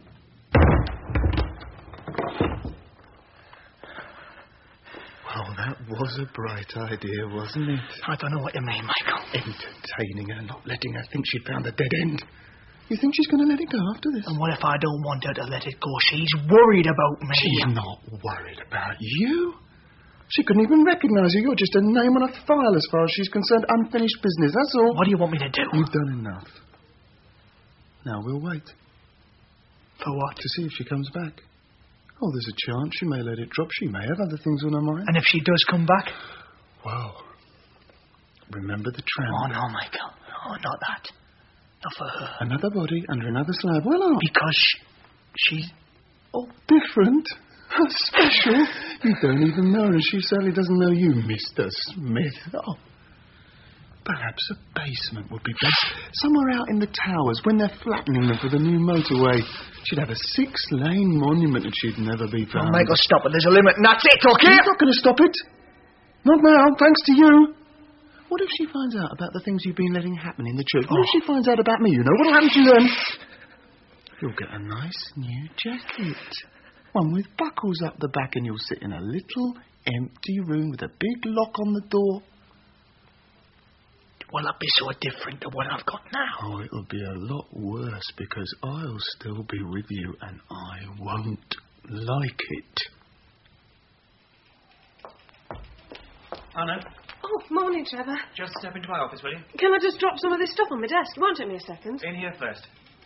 Speaker 5: Well, that was a bright idea, wasn't it?
Speaker 4: I don't know what you mean, Michael.
Speaker 5: Entertaining her, not letting her think she'd found a dead end. You think she's going to let it go after this?
Speaker 4: And what if I don't want her to let it go? She's worried about me.
Speaker 5: She's not worried about you. She couldn't even recognise you. You're just a name on a file as far as she's concerned. Unfinished business, that's all.
Speaker 4: What do you want me to do?
Speaker 5: You've done enough. Now we'll wait.
Speaker 4: For what?
Speaker 5: To see if she comes back. Oh, there's a chance she may let it drop. She may have other things on her mind.
Speaker 4: And if she does come back?
Speaker 5: Well, remember the tram.
Speaker 4: Oh, no, Michael. Oh, not that. Not for her.
Speaker 5: Another body under another slab. Well, not.
Speaker 4: Because she's...
Speaker 5: Oh, different. Special. You don't even know her, and she certainly doesn't know you, Mister Smith. Oh. Perhaps a basement would be best. Somewhere out in the towers, when they're flattening them for the new motorway. She'd have a six-lane monument and she'd never be found.
Speaker 4: Oh, Michael, stop it. There's a limit, and that's it, okay?
Speaker 5: She's not going to stop it. Not now, thanks to you. What if she finds out about the things you've been letting happen in the church? What oh. if she finds out about me? You know what'll happen to you then? You'll get a nice new jacket. One with buckles up the back, and you'll sit in a little empty room with a big lock on the door.
Speaker 4: Will that be so different to what I've got now?
Speaker 5: Oh, it'll be a lot worse, because I'll still be with you, and I won't like it.
Speaker 6: Anna?
Speaker 8: Oh, morning, Trevor.
Speaker 6: Just step into my office, will you?
Speaker 8: Can I just drop some of this stuff on my desk? It won't take me a second.
Speaker 6: In here first.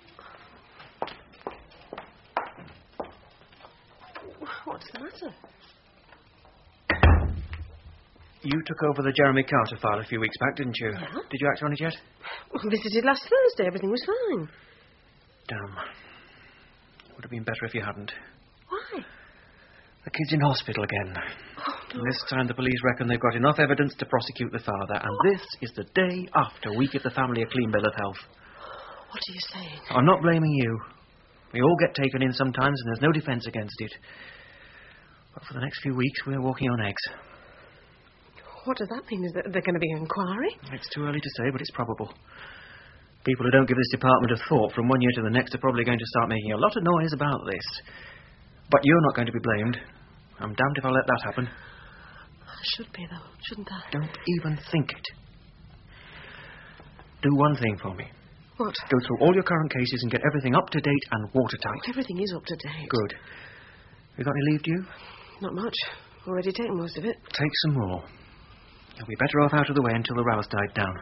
Speaker 8: What's the matter?
Speaker 6: You took over the Jeremy Carter file a few weeks back, didn't you?
Speaker 8: Yeah.
Speaker 6: Did you act on it yet?
Speaker 8: Well, visited last Thursday. Everything was fine.
Speaker 6: Damn. Would have been better if you hadn't.
Speaker 8: Why?
Speaker 6: The kid's in hospital again.
Speaker 8: Oh, no.
Speaker 6: And this time the police reckon they've got enough evidence to prosecute the father. And oh. this is the day after we give the family a clean bill of health.
Speaker 8: What are you saying?
Speaker 6: I'm not blaming you. We all get taken in sometimes, and there's no defence against it. But for the next few weeks, we're walking on eggs.
Speaker 8: What does that mean? Is there going to be an inquiry?
Speaker 6: It's too early to say, but it's probable. People who don't give this department a thought from one year to the next are probably going to start making a lot of noise about this. But you're not going to be blamed. I'm damned if I'll let that happen.
Speaker 8: I should be, though, shouldn't I?
Speaker 6: Don't even think it. Do one thing for me.
Speaker 8: What?
Speaker 6: Go through all your current cases and get everything up to date and watertight.
Speaker 8: Oh, everything is up to date.
Speaker 6: Good. You got any leave due?
Speaker 8: Not much. Already taken most of it.
Speaker 6: Take some more. You'll be better off out of the way until the rows died down.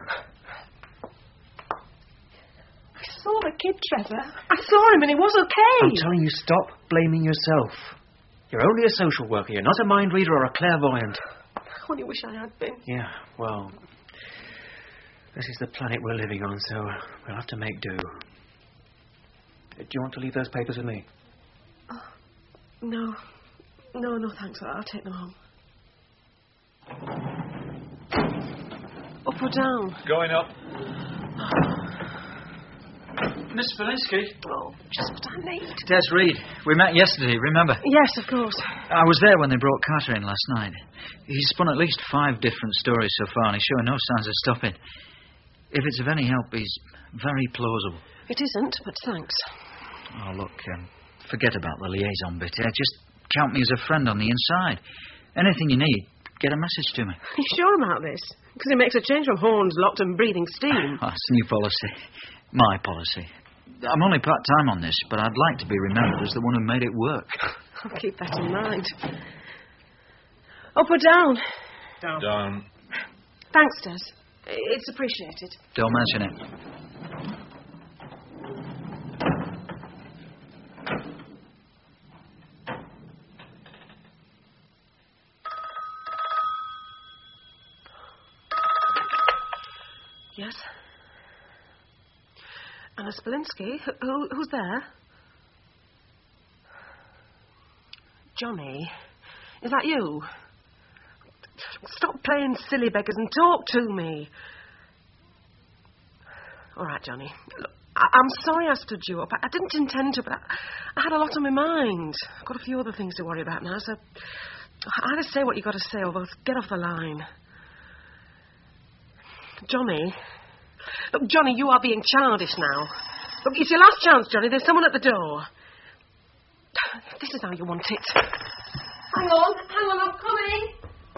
Speaker 8: I saw the kid, Trevor. I saw him and he was okay.
Speaker 6: I'm telling you, stop blaming yourself. You're only a social worker. You're not a mind reader or a clairvoyant.
Speaker 8: I only wish I had been.
Speaker 6: Yeah, well, this is the planet we're living on, so we'll have to make do. Do you want to leave those papers with me?
Speaker 8: Oh, no. No, no, thanks. I'll take them home. Up or down?
Speaker 2: Going up.
Speaker 11: Miss Polinsky?
Speaker 8: Oh, just what I need.
Speaker 11: Des Reed. We met yesterday, remember?
Speaker 8: Yes, of course.
Speaker 11: I was there when they brought Carter in last night. He's spun at least five different stories so far, and he's showing no signs of stopping. If it's of any help, he's very plausible.
Speaker 8: It isn't, but thanks.
Speaker 11: Oh, look, um, forget about the liaison bit. Uh, just count me as a friend on the inside. Anything you need, get a message to me.
Speaker 8: Are you sure about this? Because it makes a change from horns locked and breathing steam.
Speaker 11: Oh, it's new policy. My policy. I'm only part-time on this, but I'd like to be remembered as the one who made it work.
Speaker 8: I'll keep that in mind. Up or down?
Speaker 2: Down. Down.
Speaker 8: Thanks, Des. It's appreciated.
Speaker 11: Don't mention it.
Speaker 8: Yes? Anna Spolinsky? Who, who's there? Johnny? Is that you? Stop playing silly beggars and talk to me. All right, Johnny. Look, I- I'm sorry I stood you up. I, I didn't intend to, but I, I had a lot on my mind. I've got a few other things to worry about now, so either say what you got to say or both get off the line. Johnny. Look, Johnny, you are being childish now. Look, it's your last chance, Johnny. There's someone at the door. This is how you want it. Hang on, hang on, I'm coming.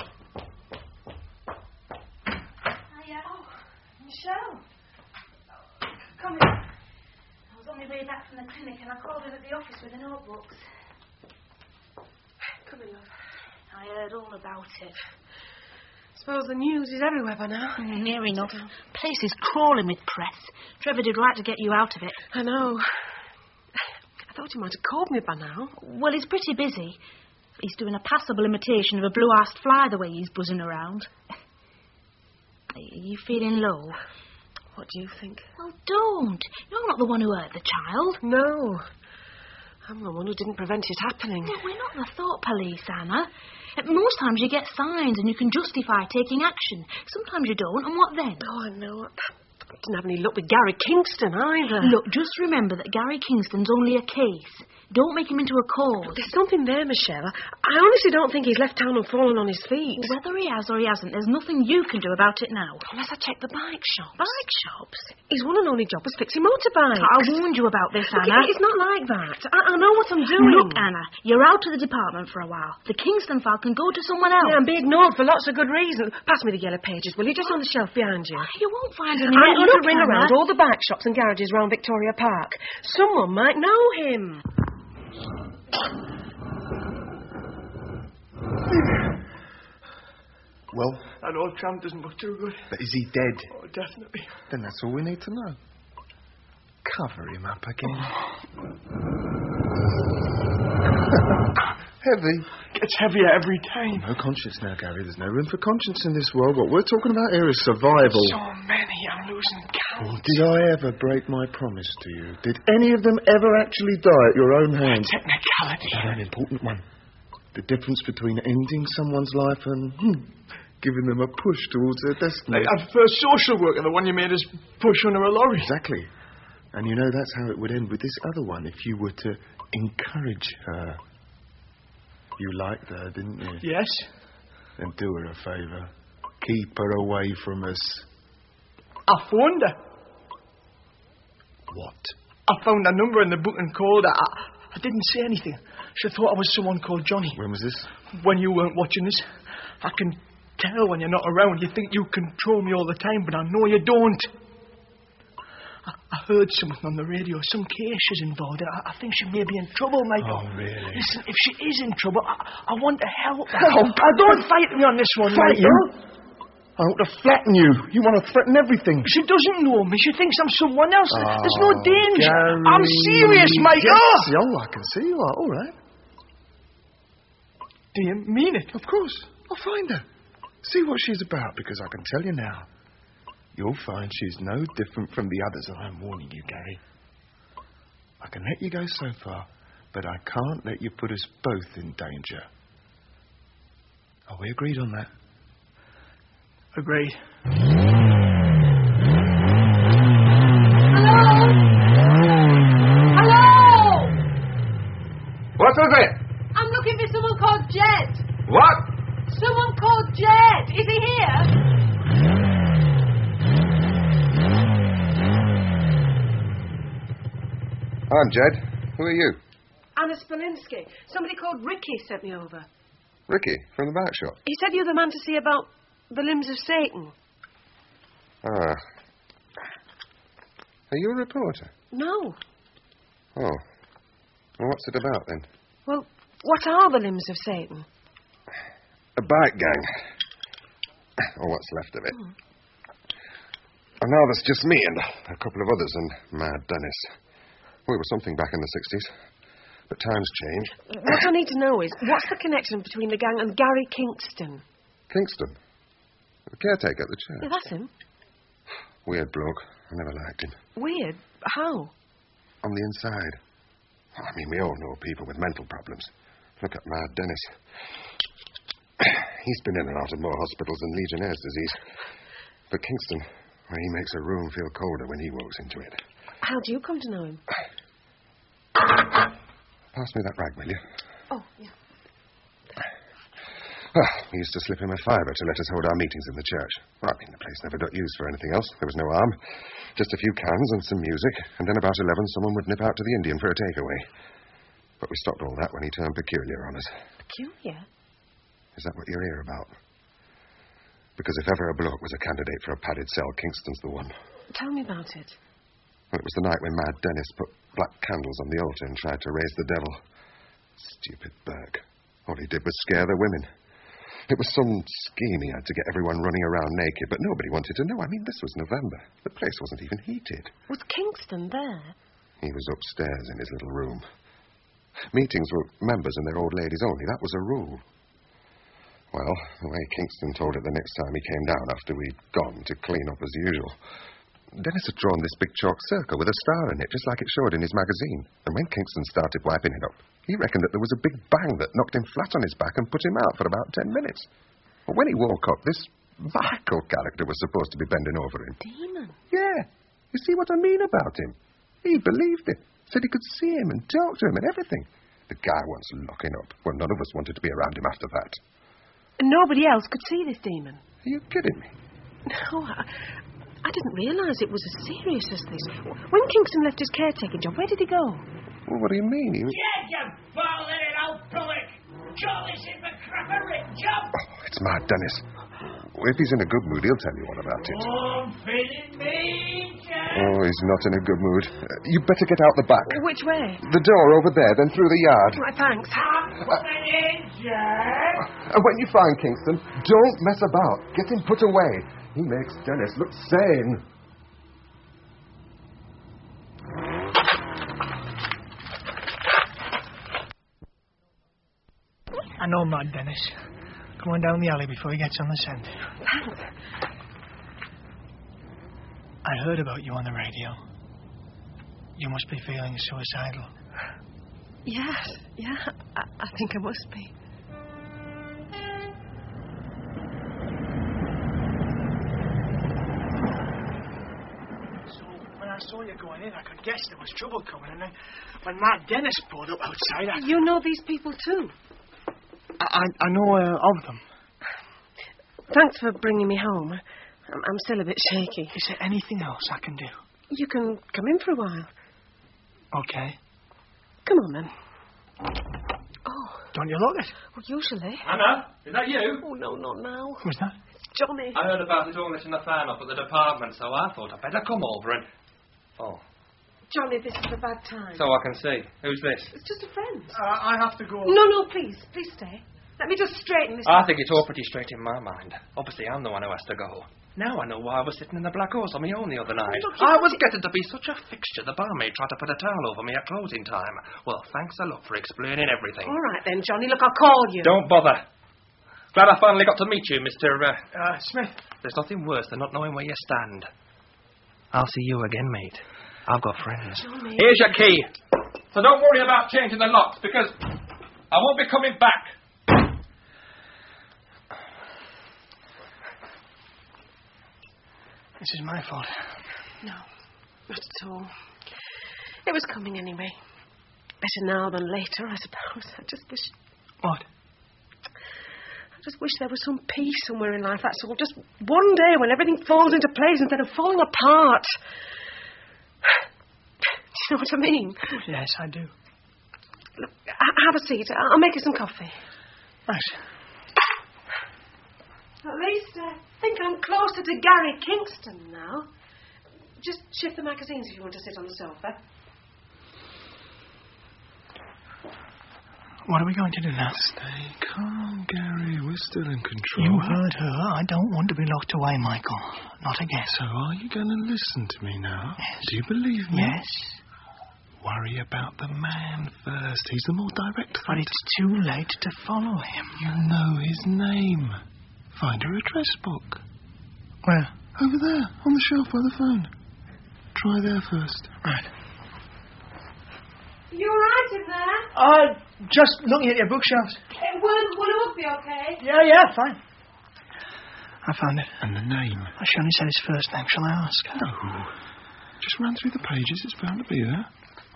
Speaker 9: Hiya. Oh, Michelle. Come in. I was on my way back from the clinic and I called in at the office with the notebooks.
Speaker 8: Come in, love.
Speaker 9: I heard all about it.
Speaker 8: Suppose the news is everywhere by now.
Speaker 9: Mm, near enough. Place is crawling with press. Trevor did right to get you out of it.
Speaker 8: I know. I thought he might have called me by now.
Speaker 9: Well, he's pretty busy. He's doing a passable imitation of a blue-arsed fly the way he's buzzing around. Are you feeling low?
Speaker 8: What do you think?
Speaker 9: Well, don't. You're not the one who hurt the child.
Speaker 8: No. I'm the one who didn't prevent it happening.
Speaker 9: Well, we're not the thought police, Anna. Most times you get signs and you can justify taking action. Sometimes you don't, and what then?
Speaker 8: Oh, I know. I didn't have any luck with Gary Kingston either.
Speaker 9: Look, just remember that Gary Kingston's only a case. Don't make him into a cause.
Speaker 8: There's something there, Michelle. I honestly don't think he's left town and fallen on his feet.
Speaker 9: Well, whether he has or he hasn't, there's nothing you can do about it now.
Speaker 8: Unless I check the bike shops.
Speaker 9: Bike shops?
Speaker 8: His one and only job was fixing motorbikes.
Speaker 9: I warned you about this,
Speaker 8: Look,
Speaker 9: Anna.
Speaker 8: It's not like that. I, I know what I'm doing.
Speaker 9: Look, Anna, you're out of the department for a while. The Kingston file can go to someone else.
Speaker 8: Yeah, and be ignored for lots of good reasons. Pass me the yellow pages, will you? Just on the shelf behind you.
Speaker 9: You won't find any.
Speaker 8: I'm going
Speaker 9: Look,
Speaker 8: to ring
Speaker 9: Anna.
Speaker 8: around all the bike shops and garages around Victoria Park. Someone might know him.
Speaker 5: Well?
Speaker 4: That old tramp doesn't look too good.
Speaker 5: But is he dead?
Speaker 4: Oh, definitely.
Speaker 5: Then that's all we need to know. Cover him up again. Heavy.
Speaker 4: Gets heavier every time.
Speaker 5: No conscience now, Gary. There's no room for conscience in this world. What we're talking about here is survival.
Speaker 4: So many, I'm losing count.
Speaker 5: Oh, did I ever break my promise to you? Did any of them ever actually die at your own hands?
Speaker 4: Technicality.
Speaker 5: An important one. The difference between ending someone's life and hmm, giving them a push towards their destiny.
Speaker 4: Like at first social worker, the one you made us push under a lorry.
Speaker 5: Exactly. And you know that's how it would end with this other one if you were to encourage her. You liked her, didn't you?
Speaker 4: Yes.
Speaker 5: Then do her a favour. Keep her away from us.
Speaker 4: I phoned her.
Speaker 5: What?
Speaker 4: I found a number in the book and called her. I, I didn't say anything. She thought I was someone called Johnny.
Speaker 5: When was this?
Speaker 4: When you weren't watching this. I can tell when you're not around. You think you control me all the time, but I know you don't. I, I heard something on the radio. Some case she's involved in. I, I think she may be in trouble, Michael.
Speaker 5: Oh, really?
Speaker 4: Listen, if she is in trouble, I, I want to help her.
Speaker 5: Help?
Speaker 4: I don't fight me on this one,
Speaker 5: Fight
Speaker 4: Michael.
Speaker 5: you? I want to flatten you. You want to threaten everything.
Speaker 4: She doesn't know me. She thinks I'm someone else.
Speaker 5: Oh,
Speaker 4: There's no danger.
Speaker 5: Gary.
Speaker 4: I'm serious, Michael.
Speaker 5: Yes. Oh, I can see you are. All right.
Speaker 4: Do you mean it?
Speaker 5: Of course. I'll find her. See what she's about, because I can tell you now. You'll find she's no different from the others, and I'm warning you, Gary. I can let you go so far, but I can't let you put us both in danger. Are we agreed on that?
Speaker 4: Agreed.
Speaker 8: Hello?
Speaker 1: What is it?
Speaker 8: I'm looking for someone called Jed.
Speaker 1: What?
Speaker 8: Someone called Jed. Is he here?
Speaker 5: I'm Jed. Who are you?
Speaker 8: Anna Spolinsky. Somebody called Ricky sent me over.
Speaker 5: Ricky, from the back shop.
Speaker 8: He said you're the man to see about the limbs of Satan.
Speaker 5: Ah. Are you a reporter?
Speaker 8: No.
Speaker 5: Oh. Well, what's it about, then?
Speaker 8: Well, what are the limbs of Satan?
Speaker 5: A bike gang. Or what's left of it.
Speaker 8: Mm.
Speaker 5: And now there's just me and a couple of others and Mad Dennis. We were something back in the sixties. But times change.
Speaker 8: What I need to know is, what's the connection between the gang and Gary Kingston?
Speaker 5: Kingston? The caretaker at the church.
Speaker 8: Yeah, that's him.
Speaker 5: Weird bloke. I never liked him.
Speaker 8: Weird? How?
Speaker 5: On the inside. I mean, we all know people with mental problems. Look at Mad Dennis. He's been in and out of more hospitals than Legionnaire's disease. But Kingston, well, he makes a room feel colder when he walks into it.
Speaker 8: How do you come to know him?
Speaker 5: Pass me that rag, will you?
Speaker 8: Oh, yeah.
Speaker 5: Well, we used to slip him a fiver to let us hold our meetings in the church. Well, I mean, the place never got used for anything else. There was no harm. Just a few cans and some music. And then about eleven, someone would nip out to the Indian for a takeaway. But we stopped all that when he turned peculiar on us.
Speaker 8: Peculiar?
Speaker 5: Is that what you're here about? Because if ever a bloke was a candidate for a padded cell, Kingston's the one.
Speaker 8: Tell me about it.
Speaker 5: Well, it was the night when Mad Dennis put black candles on the altar and tried to raise the devil. Stupid Burke. All he did was scare the women. It was some scheme he had to get everyone running around naked, but nobody wanted to know. I mean, this was November. The place wasn't even heated.
Speaker 8: Was Kingston there?
Speaker 5: He was upstairs in his little room. Meetings were members and their old ladies only. That was a rule. Well, the way Kingston told it the next time he came down after we'd gone to clean up as usual. Dennis had drawn this big chalk circle with a star in it, just like it showed in his magazine. And when Kingston started wiping it up, he reckoned that there was a big bang that knocked him flat on his back and put him out for about ten minutes. But when he woke up, this Michael character was supposed to be bending over him.
Speaker 8: Demon?
Speaker 5: Yeah. You see what I mean about him? He believed it. Said he could see him and talk to him and everything. The guy wants locking up. Well, none of us wanted to be around him after that.
Speaker 8: And nobody else could see this demon?
Speaker 5: Are you kidding me?
Speaker 8: No, I, I didn't realise it was as serious as this. When Kingston left his caretaking job, where did he go?
Speaker 5: Well, what do you mean? He was...
Speaker 7: Yeah, you bald-headed old bullock! Call this in the crapper job!
Speaker 5: Oh, it's Mad Dennis. Well, if he's in a good mood, he'll tell you all about it.
Speaker 7: Oh, I'm feeling mean, Jack.
Speaker 5: Oh, he's not in a good mood. Uh, you better get out the back.
Speaker 8: Which way?
Speaker 5: The door over there, then through the yard.
Speaker 8: Right, thanks.
Speaker 7: I'm coming in, Jack.
Speaker 5: And when you find Kingston, don't mess about. Get him put away. He makes Dennis look sane.
Speaker 4: I know Mad Dennis. Come on down the alley before he gets on the scent.
Speaker 8: Thanks.
Speaker 4: I heard about you on the radio. You must be feeling suicidal.
Speaker 8: Yes, yeah, I, I think I must be.
Speaker 4: So, when I saw you going in, I could guess there was trouble coming, and then when Mad Dennis pulled up outside, I...
Speaker 8: You know these people too?
Speaker 4: I, I know uh, of them.
Speaker 8: Thanks for bringing me home. I'm, I'm still a bit shaky.
Speaker 4: Is there anything else I can do?
Speaker 8: You can come in for a while.
Speaker 4: Okay.
Speaker 8: Come on, then. Oh.
Speaker 4: Don't you look it?
Speaker 8: Well, usually.
Speaker 13: Anna, is that you?
Speaker 8: Oh, no, not now.
Speaker 4: Who's that?
Speaker 8: It's Johnny.
Speaker 13: I heard about it all in the fan up at the department, so I thought I'd better come over and... Oh.
Speaker 8: Johnny, this is a bad time.
Speaker 13: So I can see. Who's this?
Speaker 8: It's just a friend.
Speaker 4: Uh, I have to go.
Speaker 8: No, no, please. Please stay. Let me just straighten this...
Speaker 13: I think it's all pretty straight in my mind. Obviously, I'm the one who has to go. Now I know why I was sitting in the Black Horse on my own the other night.
Speaker 8: Look,
Speaker 13: I was getting to be such a fixture, the barmaid tried to put a towel over me at closing time. Well, thanks a lot for explaining everything.
Speaker 8: All right, then, Johnny. Look, I'll call you.
Speaker 13: Don't bother. Glad I finally got to meet you, Mister Uh...
Speaker 4: Uh, Smith.
Speaker 13: There's nothing worse than not knowing where you stand. I'll see you again, mate. I've got friends.
Speaker 8: Johnny.
Speaker 13: Here's your key. So don't worry about changing the locks, because I won't be coming back.
Speaker 4: This is my fault.
Speaker 8: No, not at all. It was coming anyway. Better now than later, I suppose. I just wish...
Speaker 4: What?
Speaker 8: I just wish there was some peace somewhere in life, that's all. Just one day when everything falls into place instead of falling apart. Do you know what I mean?
Speaker 4: Yes, I do.
Speaker 8: have a seat. I'll make you some coffee.
Speaker 4: Right.
Speaker 8: At least I think I'm closer to Gary Kingston now. Just shift the magazines if you want to sit on the sofa.
Speaker 4: What are we going to do now?
Speaker 5: Stay calm, Gary. We're still in control.
Speaker 4: You heard her. I don't want to be locked away, Michael. Not again.
Speaker 5: So are you going to listen to me now?
Speaker 4: Yes.
Speaker 5: Do you believe me?
Speaker 4: Yes.
Speaker 5: Worry about the man first. He's the more direct threat.
Speaker 4: But it's too late to follow him.
Speaker 5: You know his name. Find your address book.
Speaker 4: Where?
Speaker 5: Over there, on the shelf by the phone. Try there first.
Speaker 4: Right.
Speaker 8: You all right in there?
Speaker 4: Uh, just looking at your bookshelves.
Speaker 8: Uh, will, will a book be okay?
Speaker 4: Yeah, yeah, fine. I found it.
Speaker 5: And the name?
Speaker 4: She only said his first name. Shall I ask?
Speaker 5: No. Just run through the pages. It's bound to be there.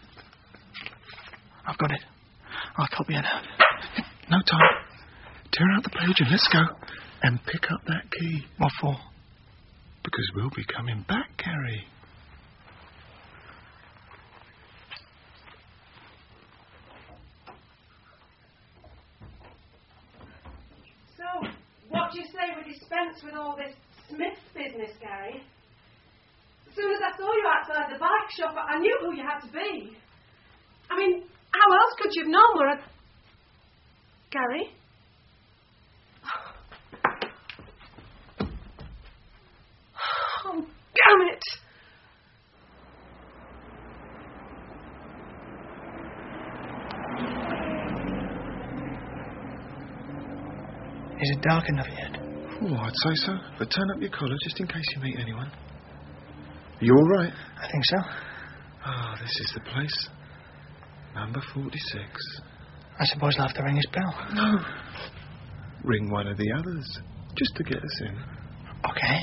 Speaker 4: I've got it. I'll copy it out.
Speaker 5: No time. Tear out the page and let's go. And pick up that key.
Speaker 4: What for?
Speaker 5: Because we'll be coming back, Gary.
Speaker 8: So, what do you say we dispense with all this Smith business, Gary? As soon as I saw you outside the bike shop, I knew who you had to be. I mean, how else could you have known where I... Gary? Oh, damn it!
Speaker 4: Is it dark enough yet?
Speaker 5: Oh, I'd say so. But turn up your collar just in case you meet anyone. You all right?
Speaker 4: I think so.
Speaker 5: Ah, oh, this is the place. Number forty-six.
Speaker 4: I suppose I'll have to ring his bell.
Speaker 5: No. Ring one of the others. Just to get us in.
Speaker 4: Okay.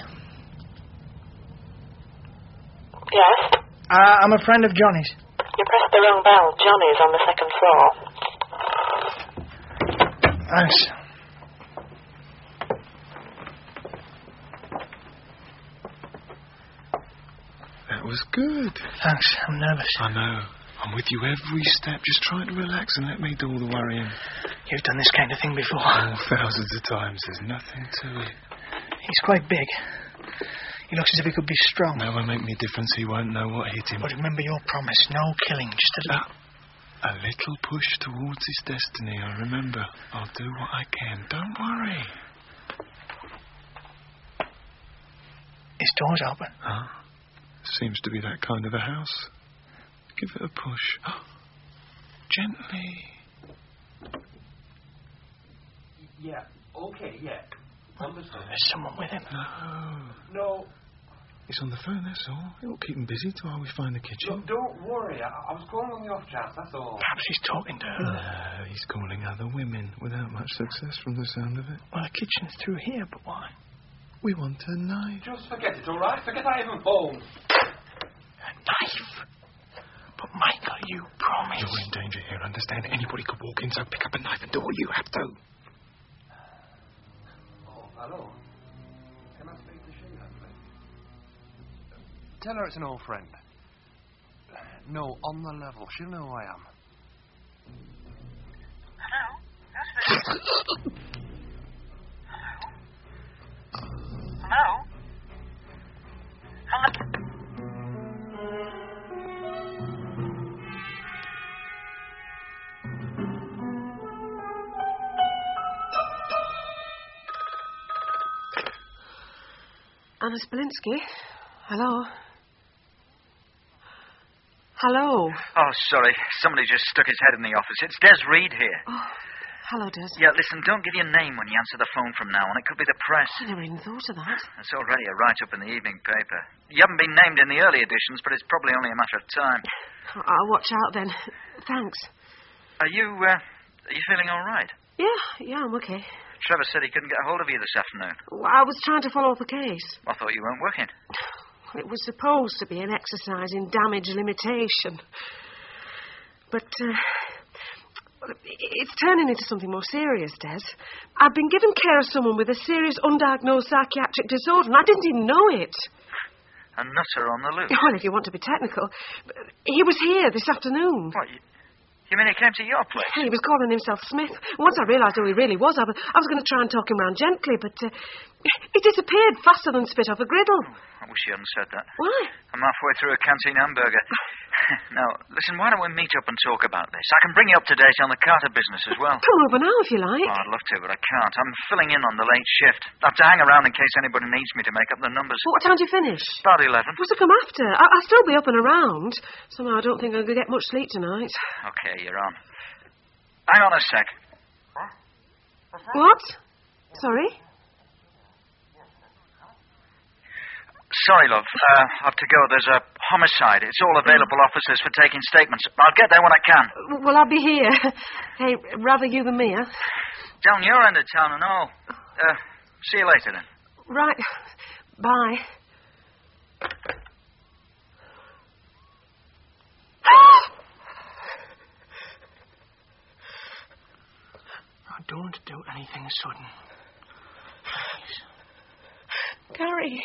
Speaker 14: Yes?
Speaker 4: Uh, I'm a friend of Johnny's.
Speaker 14: You pressed the wrong bell. Johnny's on the second floor.
Speaker 4: Thanks.
Speaker 5: That was good.
Speaker 4: Thanks. I'm nervous.
Speaker 5: I know. I'm with you every step. Just try to relax and let me do all the worrying.
Speaker 4: You've done this kind of thing before.
Speaker 5: Oh, thousands of times. There's nothing to it.
Speaker 4: He's quite big. He looks as if he could be strong.
Speaker 5: That won't make any difference. He won't know what hit him.
Speaker 4: But remember your promise. No killing. Just a little...
Speaker 5: A little push towards his destiny. I remember. I'll do what I can. Don't worry.
Speaker 4: His door's open.
Speaker 5: Huh? Seems to be that kind of a house. Give it a push. Gently.
Speaker 13: Yeah, okay, yeah. Understood.
Speaker 4: There's someone with him.
Speaker 5: No.
Speaker 13: No.
Speaker 5: He's on the phone, that's all. It'll keep him busy till we find the kitchen.
Speaker 13: Look, don't worry. I, I was calling on the off chance, that's all.
Speaker 4: Perhaps he's talking to her.
Speaker 5: No, he's calling other women without much success from the sound of it.
Speaker 4: Well, the kitchen's through here, but why?
Speaker 5: We want a knife.
Speaker 13: Just forget it, all right? Forget I even phoned.
Speaker 4: A knife? But, Michael, you promised.
Speaker 5: You're in danger here, understand? Anybody could walk in, so pick up a knife and do what you have to.
Speaker 13: Oh, hello. Can I speak to Sheila, please? Tell her it's an old friend. No, on the level. She'll know who I am.
Speaker 12: Hello? Who's this? Hello? Hello?
Speaker 8: Anna Spilinsky. Hello. Hello.
Speaker 11: Oh, sorry. Somebody just stuck his head in the office. It's Des Reed here.
Speaker 8: Oh, hello, Des.
Speaker 11: Yeah, listen, don't give your name when you answer the phone from now on. It could be the press.
Speaker 8: I never even thought of that.
Speaker 11: It's already a write-up in the evening paper. You haven't been named in the early editions, but it's probably only a matter of time.
Speaker 8: I'll watch out then. Thanks.
Speaker 11: Are you, uh, are you feeling all right?
Speaker 8: Yeah, yeah, I'm okay.
Speaker 11: Trevor said he couldn't get a hold of you this afternoon.
Speaker 8: Well, I was trying to follow up a case.
Speaker 11: I thought you weren't working.
Speaker 8: It was supposed to be an exercise in damage limitation. But, uh, it's turning into something more serious, Des. I've been given care of someone with a serious undiagnosed psychiatric disorder, and I didn't even know it.
Speaker 11: A nutter on the loose.
Speaker 8: Well, if you want to be technical. He was here this afternoon.
Speaker 11: What, you, You mean he came to your place?
Speaker 8: He was calling himself Smith. Once I realised who he really was, I was, I was going to try and talk him round gently, but uh, he disappeared faster than spit off a griddle.
Speaker 11: I wish you hadn't said that.
Speaker 8: Why?
Speaker 11: I'm halfway through a canteen hamburger. Now, listen, why don't we meet up and talk about this? I can bring you up to date on the Carter business as well.
Speaker 8: Come over now if you like.
Speaker 11: Oh, I'd love to, but I can't. I'm filling in on the late shift. I have to hang around in case anybody needs me to make up the numbers.
Speaker 8: Well, what time do you finish?
Speaker 11: About eleven.
Speaker 8: What's to come after? I- I'll still be up and around. Somehow I don't think I'm going to get much sleep tonight.
Speaker 11: Okay, you're on. Hang on a sec.
Speaker 8: What? Sorry?
Speaker 11: Sorry, love. Uh, I have to go. There's a homicide. It's all available officers for taking statements. I'll get there when I can.
Speaker 8: Well, I'll be here. Hey, rather you than me, huh?
Speaker 11: Down your end of town and all. Uh, see you later, then.
Speaker 8: Right. Bye.
Speaker 4: Now, don't do anything sudden.
Speaker 8: Gary.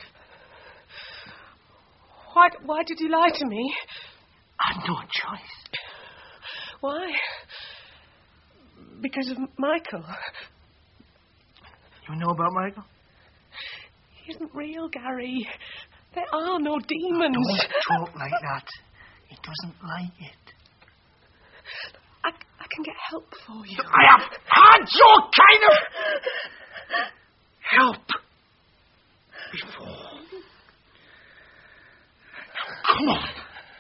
Speaker 8: Why, why did you lie to me?
Speaker 4: I had no choice.
Speaker 8: Why? Because of Michael.
Speaker 4: You know about Michael?
Speaker 8: He isn't real, Gary. There are no demons.
Speaker 4: Don't talk like that. He doesn't like it.
Speaker 8: I, I can get help for you.
Speaker 4: I have had your kind of help before. Now, come on.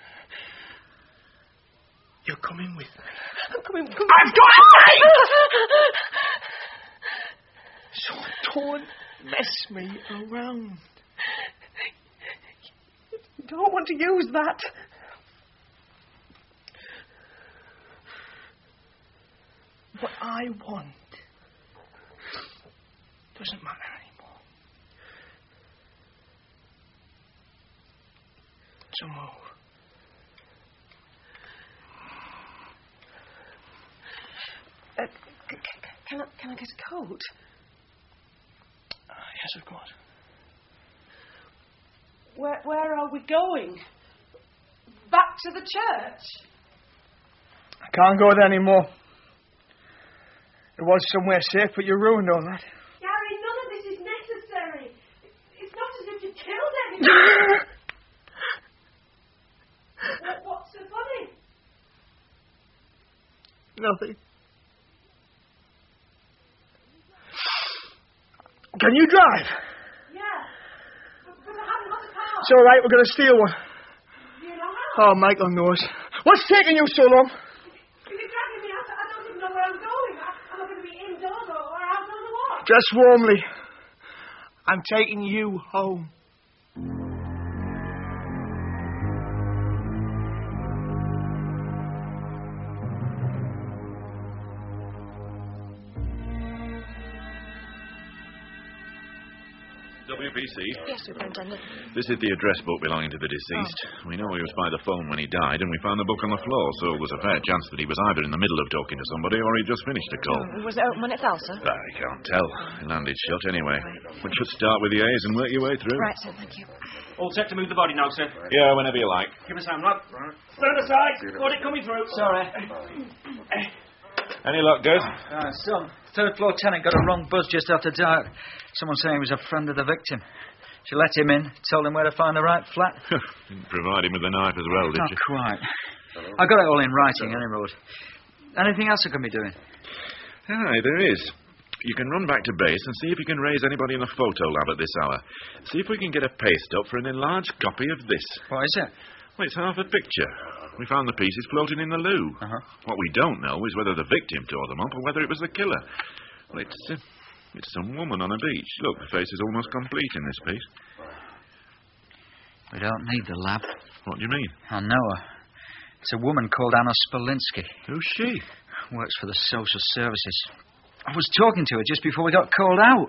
Speaker 4: You're coming with me.
Speaker 8: I'm coming. coming.
Speaker 4: I've got to wait! So don't mess me around.
Speaker 8: You don't want to use that.
Speaker 4: What I want doesn't matter anymore. So move.
Speaker 8: Uh, c- c- can, I, can I get a coat?
Speaker 4: Uh, yes, of course.
Speaker 8: Where, where are we going? Back to the church?
Speaker 4: I can't go there anymore. It was somewhere safe, but you ruined all that.
Speaker 8: Gary, none of this is necessary. It's not as if you killed anyone. what, what's so funny?
Speaker 4: Nothing. Can you drive?
Speaker 8: Yeah. But, but I haven't got a car.
Speaker 4: It's all right, we're going to steal one.
Speaker 8: Do you know how?
Speaker 4: Oh, Michael knows. What's taking you so long?
Speaker 8: If you're dragging me out, I don't even know where I'm going. I, I'm not going to be indoors or, or out on the walk.
Speaker 4: Dress warmly. I'm taking you home.
Speaker 2: W P C?
Speaker 15: Yes, Superintendent.
Speaker 2: This is the address book belonging to the deceased. Oh. We know he was by the phone when he died, and we found the book on the floor, so there's a fair chance that he was either in the middle of talking to somebody or he just finished a call.
Speaker 15: Oh, was it open when it fell, sir?
Speaker 2: I can't tell. He landed shut anyway. We should start with the A's and work your way through.
Speaker 15: Right, sir, thank you.
Speaker 6: All set to move the body now, sir.
Speaker 2: Yeah, whenever you like.
Speaker 6: Give us a hand, lad. Right. Stand aside. Got it coming through.
Speaker 11: Sorry.
Speaker 2: Any luck, Des?
Speaker 11: Uh, some third floor tenant got a wrong buzz just after dark. Someone saying he was a friend of the victim. She let him in, told him where to find the right flat.
Speaker 2: Didn't provide him with a knife as well, did
Speaker 11: Not
Speaker 2: you?
Speaker 11: quite. I got it all in writing, any road. Anything else I can be doing?
Speaker 2: Aye, there is. You can run back to base and see if you can raise anybody in the photo lab at this hour. See if we can get a paste up for an enlarged copy of this.
Speaker 11: What is it?
Speaker 2: Well, it's half a picture. We found the pieces floating in the loo.
Speaker 11: Uh-huh.
Speaker 2: What we don't know is whether the victim tore them up or whether it was the killer. Well, it's... Uh, It's some woman on a beach. Look, the face is almost complete in this piece.
Speaker 11: We don't need the lab.
Speaker 2: What do you mean?
Speaker 11: I know her. It's a woman called Anna Spolinski.
Speaker 2: Who's she?
Speaker 11: Works for the social services. I was talking to her just before we got called out.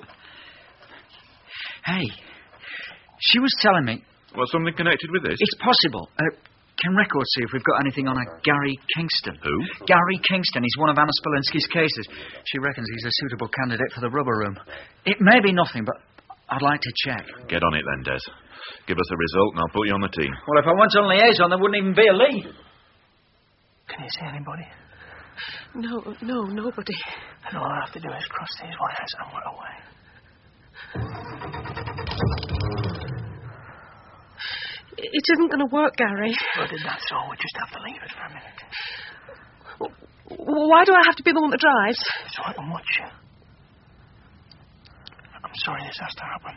Speaker 11: Hey, she was telling me...
Speaker 2: Well, something connected with this?
Speaker 11: It's possible. Uh, can records see if we've got anything on a Gary Kingston?
Speaker 2: Who?
Speaker 11: Gary Kingston. He's one of Anna Spolinski's cases. She reckons he's a suitable candidate for the rubber room. It may be nothing, but I'd like to check.
Speaker 2: Get on it then, Des. Give us a result and I'll put you on the team.
Speaker 11: Well, if I weren't on liaison, there wouldn't even be a lead.
Speaker 4: Can you see anybody?
Speaker 8: No, no, nobody.
Speaker 4: And all I have to do is cross these wires and we're away.
Speaker 8: It isn't going to work, Gary.
Speaker 4: But if that's all, we just have to leave it for a minute.
Speaker 8: W- Why do I have to be the one that drives?
Speaker 4: So I can watch you. I'm sorry this has to happen.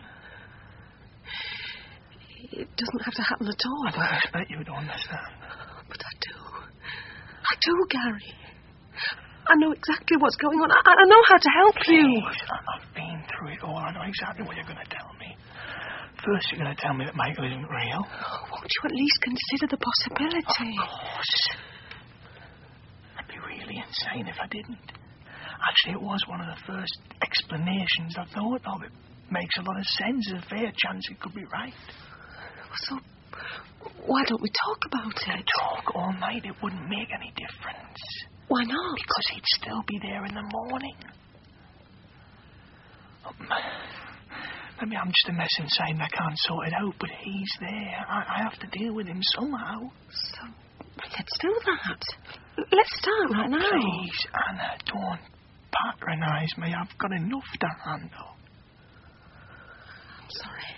Speaker 8: It doesn't have to happen at all.
Speaker 4: I don't expect you to understand.
Speaker 8: But I do. I do, Gary. I know exactly what's going on. I, I know how to help you.
Speaker 4: Please, I've been through it all. I know exactly what you're going to tell me. First, you're going to tell me that Michael isn't real.
Speaker 8: Oh, won't you at least consider the possibility?
Speaker 4: Of course. I'd be really insane if I didn't. Actually, it was one of the first explanations I thought of. It makes a lot of sense. There's a fair chance it could be right.
Speaker 8: So, why don't we talk about it?
Speaker 4: Talk all night, it wouldn't make any difference.
Speaker 8: Why not?
Speaker 4: Because he'd still be there in the morning. Maybe I'm just a mess inside and I can't sort it out, but he's there. I, I have to deal with him somehow.
Speaker 8: So, let's do that. Let's start right now.
Speaker 4: Please, Anna, don't patronise me. I've got enough to handle.
Speaker 8: I'm sorry.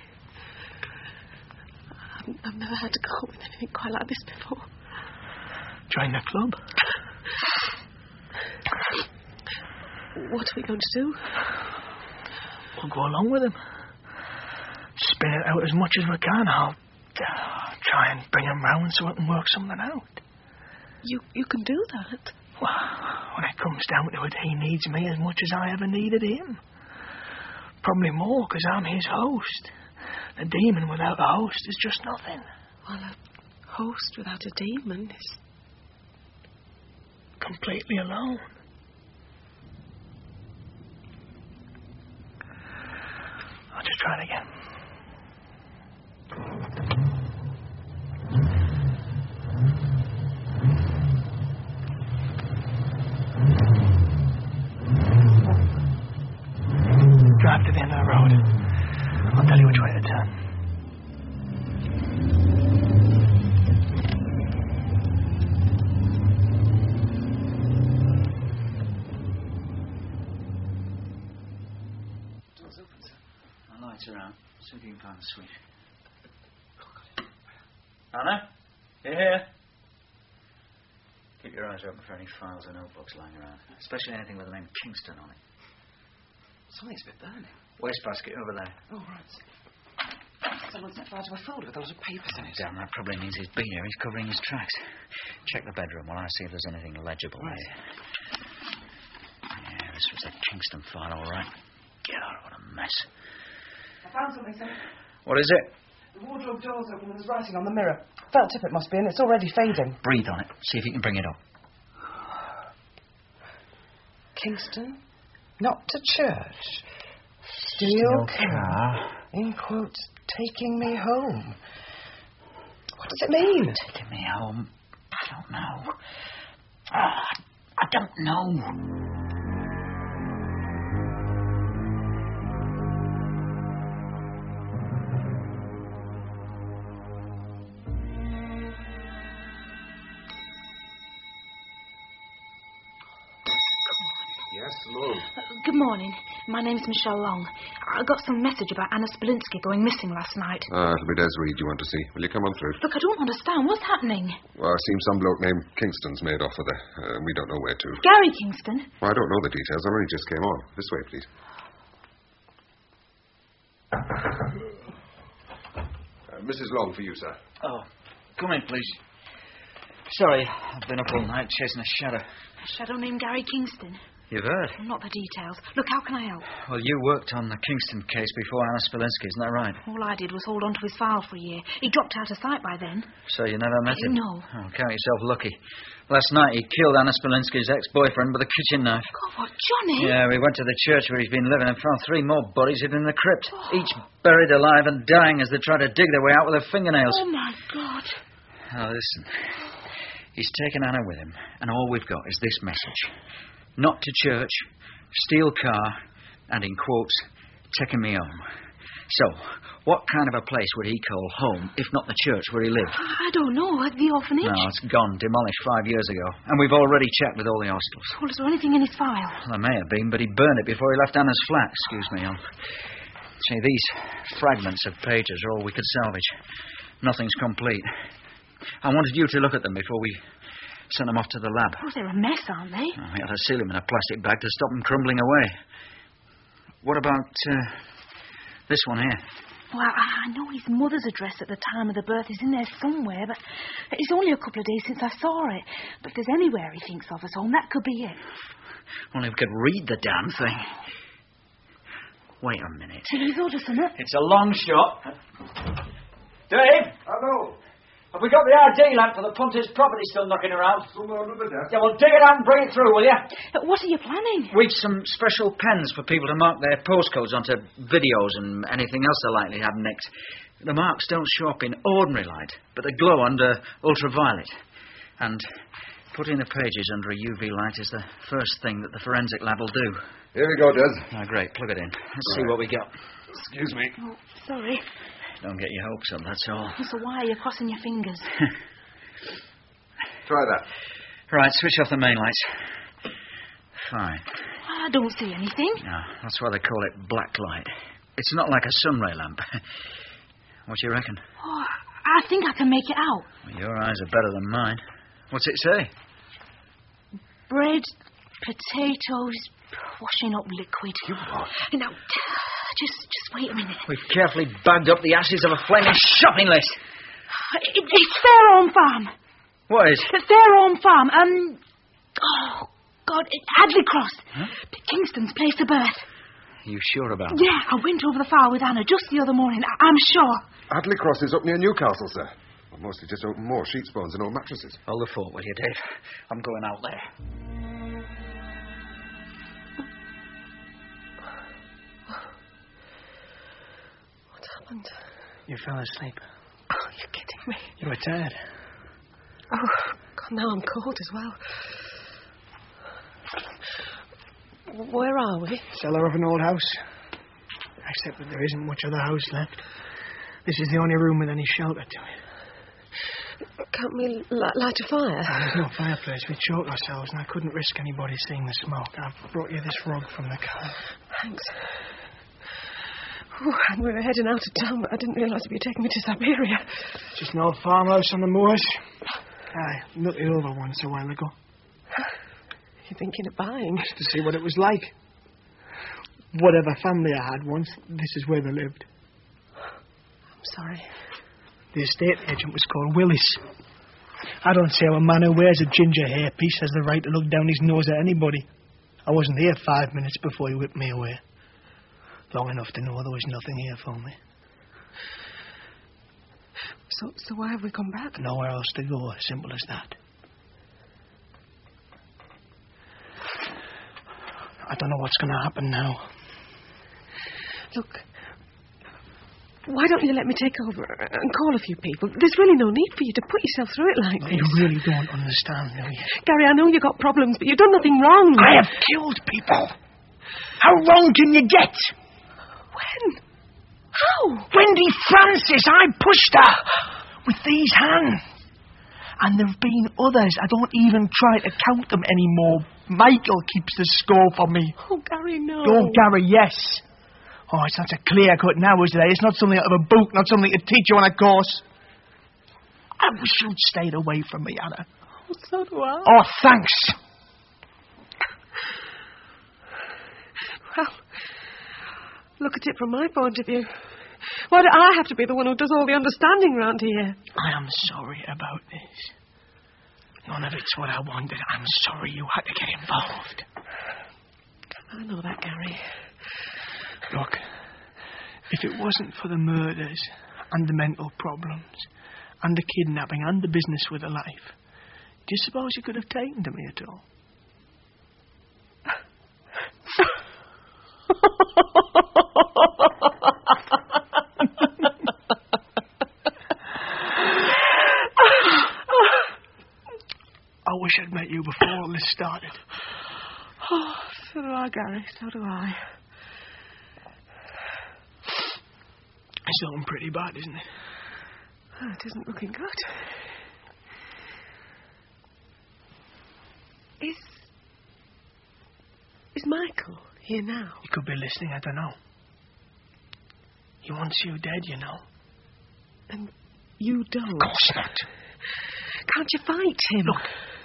Speaker 8: I've, I've never had to cope with anything quite like this before.
Speaker 4: Join the club.
Speaker 8: What are we going to do?
Speaker 4: We'll go along with him. Spin it out as much as we can. I'll uh, try and bring him round so I can work something out.
Speaker 8: You you can do that?
Speaker 4: Well, when it comes down to it, he needs me as much as I ever needed him. Probably more, because I'm his host. A demon without a host is just nothing.
Speaker 8: Well, a host without a demon is...
Speaker 4: completely alone. I'll just try it again. Drive to the end of the road. I'll tell you which way to turn.
Speaker 11: Lights around. See if you can find the switch. Anna? You here? Keep your eyes open for any files or notebooks lying around. Especially anything with the name Kingston on it.
Speaker 13: Something's been burning.
Speaker 11: Wastebasket over there.
Speaker 13: Oh, right. Someone set fire to a folder with a lot of papers in it.
Speaker 11: Damn, that probably means he's been here. He's covering his tracks. Check the bedroom while I see if there's anything legible
Speaker 13: right.
Speaker 11: there. Yeah, this was a Kingston file, all right. God, what a mess.
Speaker 3: I found something, sir.
Speaker 11: What is it?
Speaker 3: The wardrobe door's open and there's writing on the mirror. Felt tip it must be, and it's already fading.
Speaker 11: Breathe on it. See if you can bring it up.
Speaker 3: Kingston, not to church. Steel car. In quotes, taking me home. What does it mean?
Speaker 11: Taking me home? I don't know. Oh, I don't know.
Speaker 13: Yes, hello.
Speaker 9: Uh, good morning. My name's Michelle Long. I got some message about Anna Spilinsky going missing last night.
Speaker 5: Ah, it'll be Des Reed you want to see. Will you come on through?
Speaker 9: Look, I don't understand. What's happening?
Speaker 5: Well, I seen some bloke named Kingston's made off of there. Uh, we don't know where to.
Speaker 9: Gary Kingston?
Speaker 5: Well, I don't know the details. I only just came on. This way, please. Uh, Missus Long for you, sir.
Speaker 11: Oh, come in, please. Sorry, I've been up all night chasing a shadow.
Speaker 9: A shadow named Gary Kingston?
Speaker 11: You've heard?
Speaker 9: Not the details. Look, how can I help?
Speaker 11: Well, you worked on the Kingston case before Anna Spilinsky, isn't that right?
Speaker 9: All I did was hold on to his file for a year. He dropped out of sight by then.
Speaker 11: So you never met him?
Speaker 9: No.
Speaker 11: Oh, count yourself lucky. Last night he killed Anna Spilinsky's ex-boyfriend with a kitchen knife.
Speaker 9: God, what, Johnny?
Speaker 11: Yeah, we went to the church where he's been living and found three more bodies hidden in the crypt. Oh. Each buried alive and dying as they tried to dig their way out with their fingernails.
Speaker 9: Oh, my God.
Speaker 11: Now, listen. He's taken Anna with him, and all we've got is this message. Not to church, steel car, and in quotes, taking me home. So, what kind of a place would he call home, if not the church where he lived?
Speaker 8: I don't know. The orphanage?
Speaker 11: No, it's gone, demolished five years ago. And we've already checked with all the hostels.
Speaker 8: Well, is there anything in his file?
Speaker 11: Well, there may have been, but he burned it before he left Anna's flat. Excuse me, I'll... See, these fragments of pages are all we could salvage. Nothing's complete. I wanted you to look at them before we sent them off to the lab.
Speaker 8: Oh, they're a mess, aren't they?
Speaker 11: Oh, we had to seal them in a plastic bag to stop them crumbling away. What about uh, this one here?
Speaker 9: Well, I, I know his mother's address at the time of the birth is in there somewhere, but it's only a couple of days since I saw it. But if there's anywhere he thinks of us home, that could be it.
Speaker 11: Only we could read the damn thing. Wait a minute.
Speaker 9: He's ordered some.
Speaker 11: It's a long shot. Dave? Hello. Have we got the R D lamp for the punter's property still knocking around? Somewhere under the desk. Yeah, well, dig it out and bring it through, will you?
Speaker 9: What are you planning?
Speaker 11: We've some special pens for people to mark their postcodes onto videos and anything else they're likely to have next. The marks don't show up in ordinary light, but they glow under ultraviolet. And putting the pages under a U V light is the first thing that the forensic lab will do.
Speaker 16: Here we go, Des.
Speaker 11: Ah, great. Plug it in. Let's
Speaker 16: right.
Speaker 11: see what we got.
Speaker 16: Excuse me.
Speaker 9: Oh, sorry.
Speaker 11: Don't get your hopes up, that's all.
Speaker 9: So why are you crossing your fingers?
Speaker 16: Try that.
Speaker 11: Right, switch off the main lights. Fine.
Speaker 9: I don't see anything.
Speaker 11: No, that's why they call it black light. It's not like a sunray lamp. What do you reckon?
Speaker 9: Oh, I think I can make it out.
Speaker 11: Well, your eyes are better than mine. What's it say?
Speaker 9: Bread, potatoes, washing up liquid.
Speaker 11: You what?
Speaker 9: Now, just, just wait a minute.
Speaker 11: We've carefully bagged up the ashes of a flaming shopping list.
Speaker 9: It, it's their own farm.
Speaker 11: What is?
Speaker 9: It's their own farm. Um, oh, God, it's Hadley Cross.
Speaker 11: Huh?
Speaker 9: Kingston's place of birth.
Speaker 11: Are you sure about that?
Speaker 9: Yeah, I went over the file with Anna just the other morning. I- I'm sure.
Speaker 16: Hadley Cross is up near Newcastle, sir. Well, mostly just open more sheet spawns and old mattresses.
Speaker 11: Hold the fort, will you, Dave? I'm going out there.
Speaker 8: What happened?
Speaker 6: You fell asleep.
Speaker 8: Oh, you're kidding me.
Speaker 6: You were tired.
Speaker 8: Oh, God, now I'm cold as well. Where are we?
Speaker 4: Cellar of an old house. Except that there isn't much of the house left. This is the only room with any shelter to it.
Speaker 8: Can't we li- light a fire?
Speaker 4: Oh, there's no fireplace. We choke ourselves, and I couldn't risk anybody seeing the smoke. I've brought you this rug from the car.
Speaker 8: Thanks. Ooh, and we were heading out of town, but I didn't realise you'd be taking me to Siberia.
Speaker 4: Just an old farmhouse on the moors. Aye, looked it over once a while ago.
Speaker 8: You're thinking of buying?
Speaker 4: Just to see what it was like. Whatever family I had once, this is where they lived.
Speaker 8: I'm sorry.
Speaker 4: The estate agent was called Willis. I don't see how a man who wears a ginger hairpiece has the right to look down his nose at anybody. I wasn't here five minutes before he whipped me away. Long enough to know there was nothing here for me.
Speaker 8: So, so why have we come back?
Speaker 4: Nowhere else to go, simple as that. I don't know what's going to happen now.
Speaker 8: Look, why don't you let me take over and call a few people? There's really no need for you to put yourself through it like this.
Speaker 4: You really don't understand, do you?
Speaker 8: Gary, I know you've got problems, but you've done nothing wrong.
Speaker 4: I have killed people. How wrong can you get?
Speaker 8: When? How?
Speaker 4: Wendy Francis, I pushed her with these hands. And there have been others. I don't even try to count them anymore. Michael keeps the score for me.
Speaker 8: Oh, Gary, no.
Speaker 4: Oh, Gary, yes. Oh, it's not a clear cut now, is it? It's not something out of a book, not something to teach you on a course. I wish you'd stayed away from me, Anna.
Speaker 8: Oh, so do I.
Speaker 4: Oh, thanks.
Speaker 8: Well, look at it from my point of view. Why do I have to be the one who does all the understanding round here?
Speaker 4: I am sorry about this. None of it's what I wanted. I'm sorry you had to get involved.
Speaker 8: I know that, Gary.
Speaker 4: Look, if it wasn't for the murders and the mental problems and the kidnapping and the business with a life, do you suppose you could have taken to me at all? I wish I'd met you before all this started.
Speaker 8: Oh, so do I, Gary. So do I.
Speaker 4: It's looking pretty bad, isn't it?
Speaker 8: Oh, it isn't looking good. Is... Is Michael here now?
Speaker 4: He could be listening, I don't know. He wants you dead, you know.
Speaker 8: And you don't?
Speaker 4: Of course not.
Speaker 8: Can't you fight him?
Speaker 4: Look,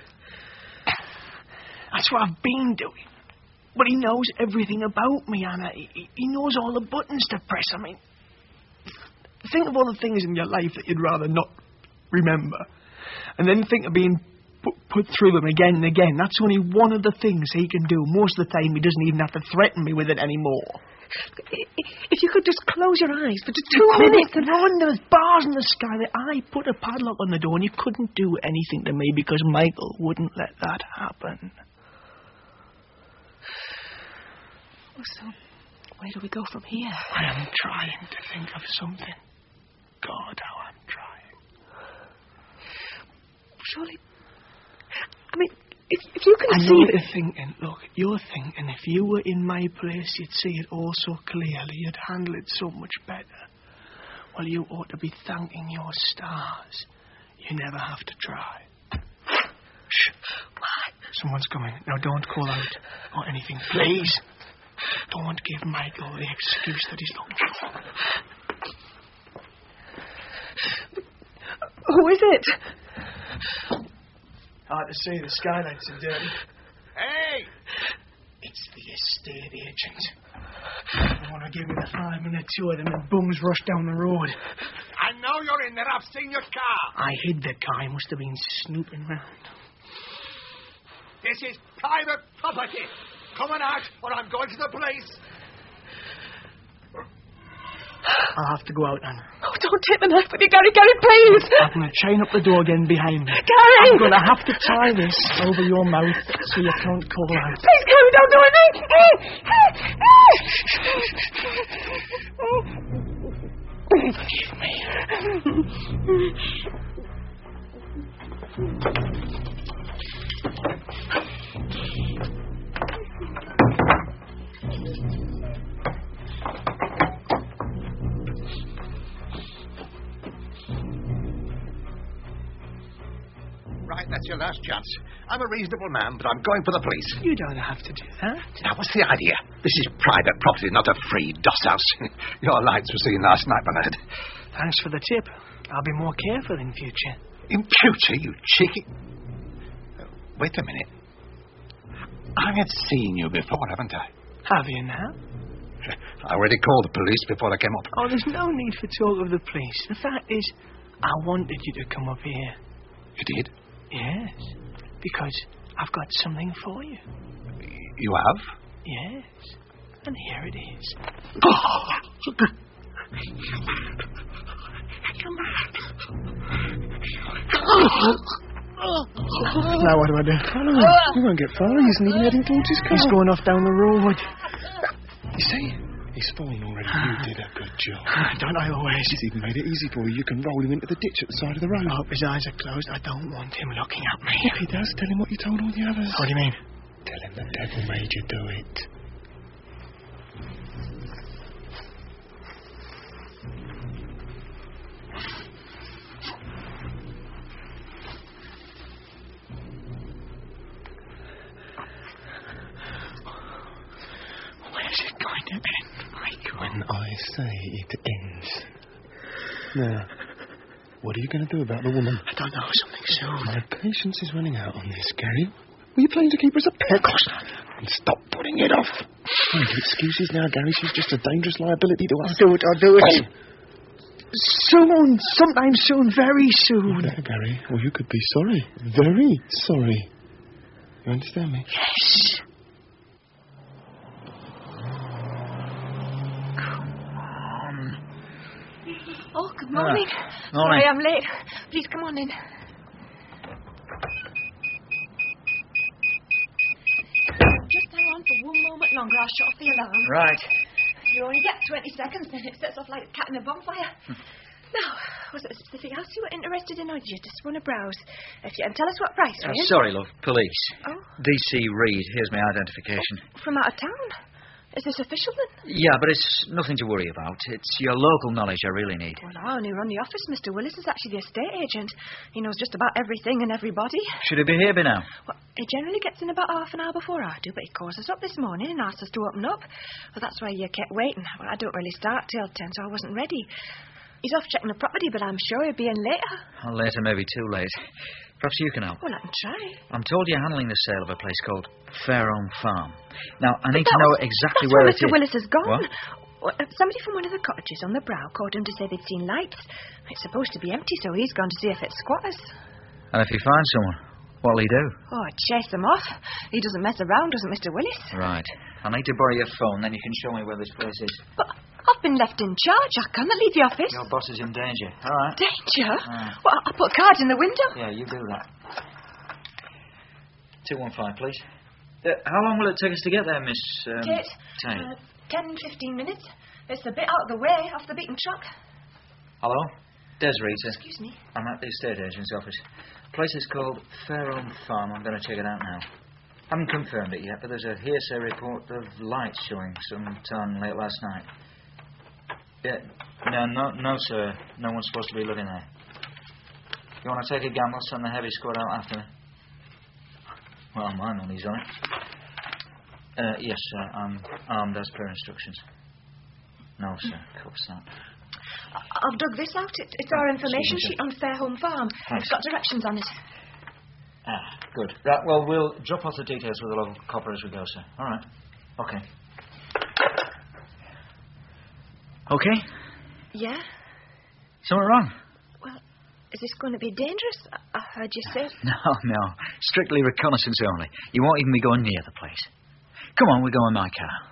Speaker 4: that's what I've been doing. But he knows everything about me, Anna. He, he knows all the buttons to press. I mean, think of all the things in your life that you'd rather not remember. And then think of being put, put through them again and again. That's only one of the things he can do. Most of the time, he doesn't even have to threaten me with it anymore.
Speaker 8: If you could just close your eyes for just two minutes.
Speaker 4: And on, there's bars in the sky that I put a padlock on the door and you couldn't do anything to me because Michael wouldn't let that happen.
Speaker 8: So, where do we go from here?
Speaker 4: I am trying to think of something. God, how I'm trying.
Speaker 8: Surely... I mean, if, if you can
Speaker 4: I
Speaker 8: see...
Speaker 4: know
Speaker 8: that...
Speaker 4: you're thinking, look, you're thinking if you were in my place, you'd see it all so clearly, you'd handle it so much better. Well, you ought to be thanking your stars. You never have to try. Shh.
Speaker 8: What?
Speaker 4: Someone's coming. Now, don't call out or anything, please. Don't give Michael the excuse that he's looking for.
Speaker 8: Who is it?
Speaker 4: Hard to see, the skylights are dirty.
Speaker 10: Hey!
Speaker 4: It's the estate agent. I want to give me the five minute tour, then the bums rush down the road.
Speaker 10: I know you're in there. I've seen your car.
Speaker 4: I hid the car. He must have been snooping round.
Speaker 10: This is private property. Come on out, or I'm going to the police.
Speaker 4: I'll have to go out, Anna.
Speaker 8: Oh, don't take the knife with you, Gary. Gary, please.
Speaker 4: I'm going to chain up the door again behind me.
Speaker 8: Gary!
Speaker 4: I'm going to have to tie this over your mouth so you can't call out.
Speaker 8: Please, Gary, don't do
Speaker 4: Forgive me.
Speaker 17: Right, that's your last chance. I'm a reasonable man, but I'm going for the police.
Speaker 4: You don't have to do that.
Speaker 17: Now, what's the idea? This is private property, not a free doss house. Your lights were seen last night, Bernard.
Speaker 4: Thanks for the tip. I'll be more careful in future.
Speaker 17: In future, you cheeky... Uh, wait a minute. I have seen you before, haven't I?
Speaker 4: Have you now?
Speaker 17: I already called the police before I came up.
Speaker 4: Oh, there's no need for talk of the police. The fact is, I wanted you to come up here.
Speaker 17: You did?
Speaker 4: Yes, because I've got something for you.
Speaker 17: You have?
Speaker 4: Yes, and here it is. Now what do I do?
Speaker 5: Follow him. You won't get far. He isn't even heading towards his car.
Speaker 4: He's going off down the road.
Speaker 5: You see? He's fallen already. You did a good job.
Speaker 4: Don't I always?
Speaker 5: He's even made it easy for you. You can roll him into the ditch at the side of the road.
Speaker 4: I hope his eyes are closed. I don't want him looking at me.
Speaker 5: If he does, tell him what you told all the others.
Speaker 4: What do you mean?
Speaker 5: Tell him the devil made you do it.
Speaker 4: Where's it going to end, Michael?
Speaker 5: When I say it ends. Now, what are you going to do about the woman?
Speaker 4: I don't know. Something soon.
Speaker 5: My patience is running out on this, Gary. Were you planning to keep her as a pet? Of course not. And stop putting it off. No excuses now, Gary. She's just a dangerous liability to us.
Speaker 4: I'll do it. I'll do it. Soon. Sometime soon. Very soon.
Speaker 5: There, Gary. Or you could be sorry. Very sorry. You understand me?
Speaker 4: Yes.
Speaker 15: Oh, good morning.
Speaker 11: Ah, morning.
Speaker 15: Sorry I'm late. Please come on in. Just hang on for one moment longer. I'll shut off the alarm.
Speaker 11: Right.
Speaker 15: You only get twenty seconds, then it sets off like a cat in a bonfire. Now, was it a specific house you were interested in, or did you just want to browse? If you can tell us what price,
Speaker 11: Uh,
Speaker 15: will you?
Speaker 11: sorry, love. Police.
Speaker 15: Oh.
Speaker 11: D C Reed. Here's my identification.
Speaker 15: From out of town? Is this official then?
Speaker 11: Yeah, but it's nothing to worry about. It's your local knowledge I really need.
Speaker 15: Well, I only run the office. Mister Willis is actually the estate agent. He knows just about everything and everybody.
Speaker 11: Should he be here by now?
Speaker 15: Well, he generally gets in about half an hour before I do, but he calls us up this morning and asked us to open up. Well, that's why you kept waiting. Well, I don't really start till ten, so I wasn't ready. He's off checking the property, but I'm sure he'll be in later.
Speaker 11: Well, later may be too late. Perhaps you can help.
Speaker 15: Well, I can try.
Speaker 11: I'm told you're handling the sale of a place called Fairholme Farm. Now, I
Speaker 15: But
Speaker 11: need to
Speaker 15: that
Speaker 11: know
Speaker 15: was-
Speaker 11: exactly
Speaker 15: that's
Speaker 11: where
Speaker 15: where
Speaker 11: it
Speaker 15: Mister
Speaker 11: is.
Speaker 15: Willis has gone.
Speaker 11: What?
Speaker 15: Well, uh, somebody from one of the cottages on the brow called him to say they'd seen lights. It's supposed to be empty, so he's gone to see if it's squatters.
Speaker 11: And if he finds someone, what'll he do?
Speaker 15: Oh, chase them off. He doesn't mess around, doesn't Mister Willis?
Speaker 11: Right. I need to borrow your phone, then you can show me where this place is.
Speaker 15: But I've been left in charge. I cannot leave the office.
Speaker 11: Your boss is in danger. All right.
Speaker 15: Danger?
Speaker 11: Ah.
Speaker 15: Well, I'll put cards in the window.
Speaker 11: Yeah, you do that. two one five, please. Uh, how long will it take us to get there, Miss... Um,
Speaker 15: Tate,
Speaker 11: Tate?
Speaker 15: uh, ten, fifteen minutes. It's a bit out of the way, off the beaten track.
Speaker 11: Hello? Des Rita.
Speaker 15: Excuse me.
Speaker 11: I'm at the estate agent's office. The place is called Fairholme Farm. I'm going to check it out now. Haven't confirmed it yet, but there's a hearsay report of lights showing sometime late last night. Yeah, no, no, no, sir. No one's supposed to be living there. You want to take a gamble? Send the heavy squad out after me. Well, my money's on it. Uh, yes, sir. I'm armed as per instructions. No, sir. Of course not.
Speaker 15: I- I've dug this out. It, it's our information
Speaker 11: Excuse me,
Speaker 15: sheet on Fairholme Farm.
Speaker 11: Thanks.
Speaker 15: It's got directions on it.
Speaker 11: Ah, good. Right, well, we'll drop off the details with the local copper as we go, sir. All right. Okay. Okay?
Speaker 15: Yeah?
Speaker 11: Something wrong?
Speaker 15: Well, is this going to be dangerous? I, I heard you say...
Speaker 11: No, no. Strictly reconnaissance only. You won't even be going near the place. Come on, we go in my car.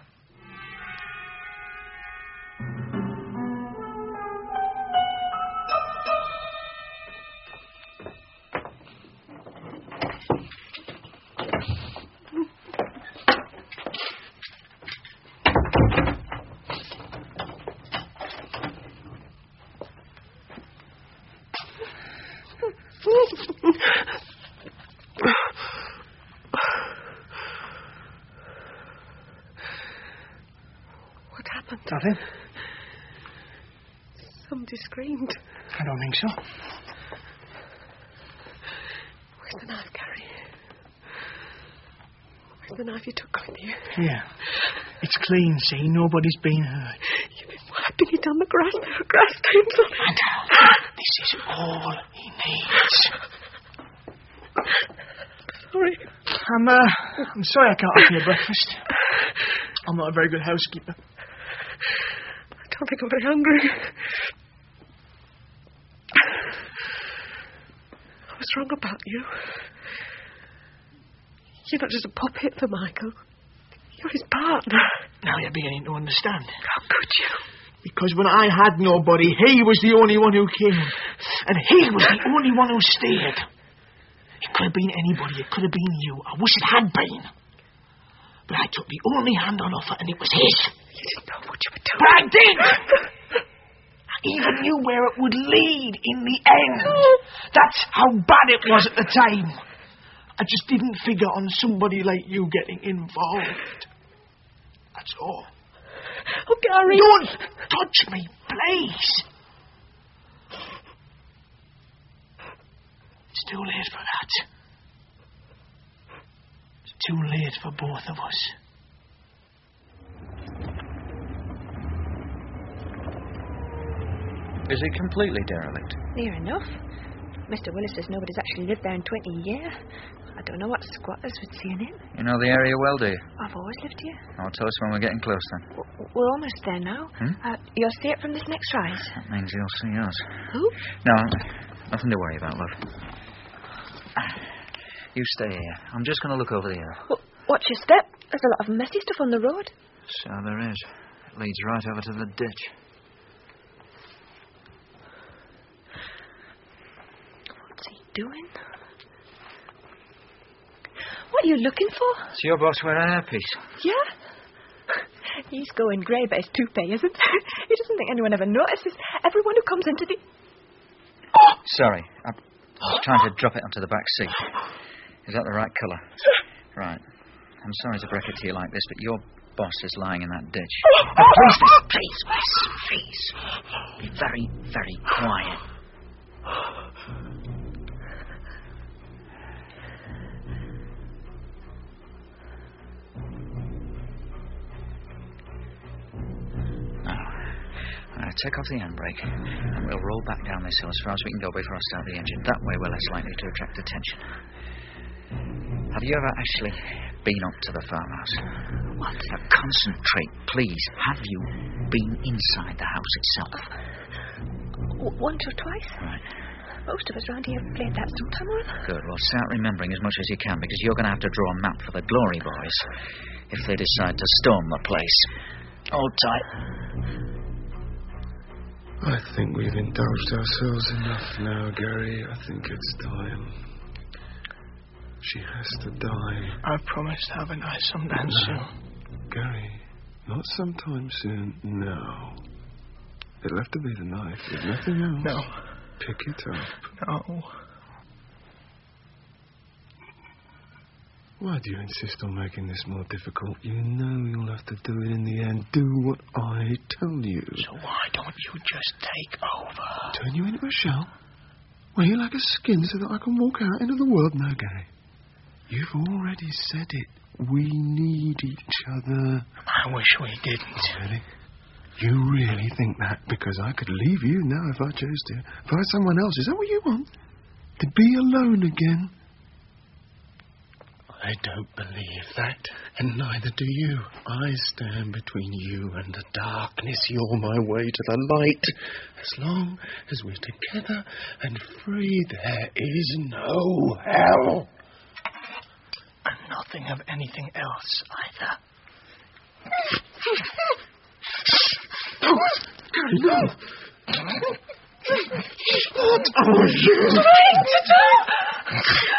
Speaker 15: What happened?
Speaker 4: Nothing.
Speaker 15: Somebody screamed.
Speaker 4: I don't think so.
Speaker 15: Where's the knife, Gary? Where's the knife you took with you?
Speaker 4: Yeah. It's clean, see? Nobody's been hurt.
Speaker 15: You've been wiping it on the grass. Grass stains on it.
Speaker 4: This is all he needs.
Speaker 15: Sorry.
Speaker 4: I'm, uh, I'm sorry I can't offer you breakfast. I'm not a very good housekeeper.
Speaker 15: I don't think I'm very hungry. I was wrong about you. You're not just a puppet for Michael. You're his partner.
Speaker 4: Now you're beginning to understand.
Speaker 15: How could you?
Speaker 4: Because when I had nobody, he was the only one who came. And he was the only one who stayed. It could have been anybody. It could have been you. I wish it had been. But I took the only hand on offer, and it was his.
Speaker 15: You didn't know what you were doing.
Speaker 4: But I did! I even knew where it would lead in the end. That's how bad it was at the time. I just didn't figure on somebody like you getting involved. That's all.
Speaker 15: Oh, Gary.
Speaker 4: Don't touch me, please. It's too late for that. It's too late for both of us.
Speaker 11: Is it completely derelict?
Speaker 15: Near enough. Mister Willis says nobody's actually lived there in twenty years. I don't know what squatters would see in it.
Speaker 11: You know the area well, do you?
Speaker 15: I've always lived here.
Speaker 11: Oh, tell us when we're getting close, then.
Speaker 15: W- We're almost there now.
Speaker 11: Hmm?
Speaker 15: Uh, you'll see it from this next rise.
Speaker 11: That means you'll see us.
Speaker 15: Who?
Speaker 11: No, nothing to worry about, love. You stay here. I'm just going to look over the hill.
Speaker 15: W- Watch your step. There's a lot of messy stuff on the road.
Speaker 11: So there is. It leads right over to the ditch.
Speaker 15: What's he doing? What are you looking for?
Speaker 11: It's your boss wearing a hairpiece.
Speaker 15: Yeah? He's going grey, but his toupee isn't. He doesn't think anyone ever notices. Everyone who comes into the...
Speaker 11: Sorry. I was trying to drop it onto the back seat. Is that the right colour? Right. I'm sorry to break it to you like this, but your boss is lying in that ditch. Oh, please, miss, please, miss, please. Be very, very quiet. Now, uh, take off the handbrake, and we'll roll back down this hill as far as we can go before I start the engine. That way we're less likely to attract attention. Have you ever actually been up to the farmhouse? What? Now, concentrate, please. Have you been inside the house itself?
Speaker 15: W- once or twice.
Speaker 11: Right.
Speaker 15: Most of us round here have played that sometime or other.
Speaker 11: Good. Well, start remembering as much as you can, because you're going to have to draw a map for the Glory Boys if they decide to storm the place. Hold tight.
Speaker 5: I think we've indulged ourselves enough now, Gary. I think it's time. She has to die.
Speaker 4: I promised, haven't I, sometime
Speaker 5: no.
Speaker 4: soon?
Speaker 5: Gary, not sometime soon, now. It'll have to be the knife. There's nothing else.
Speaker 4: No.
Speaker 5: Pick it up.
Speaker 4: No.
Speaker 5: Why do you insist on making this more difficult? You know you'll have to do it in the end. Do what I tell you.
Speaker 4: So why don't you just take over?
Speaker 5: Turn you into a shell? Wear you like a skin so that I can walk out into the world? No, Gary. You've already said it. We need each other.
Speaker 4: I wish we didn't.
Speaker 5: Really? You really think that? Because I could leave you now if I chose to. Find someone else. Is that what you want? To be alone again? I don't believe that, and neither do you. I stand between you and the darkness. You're my way to the light. As long as we're together and free, there is no hell.
Speaker 4: And nothing of anything else either.
Speaker 5: No! No! What are you
Speaker 4: trying to do?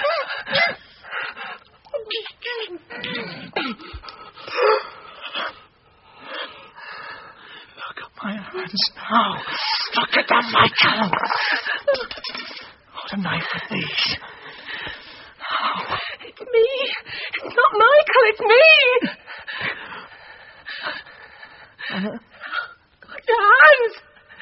Speaker 4: Look at my hands now. Look at them, Michael. What a knife with these.
Speaker 8: Oh, it's me. It's not Michael, it's me.
Speaker 4: Uh-huh.
Speaker 8: Look at your hands.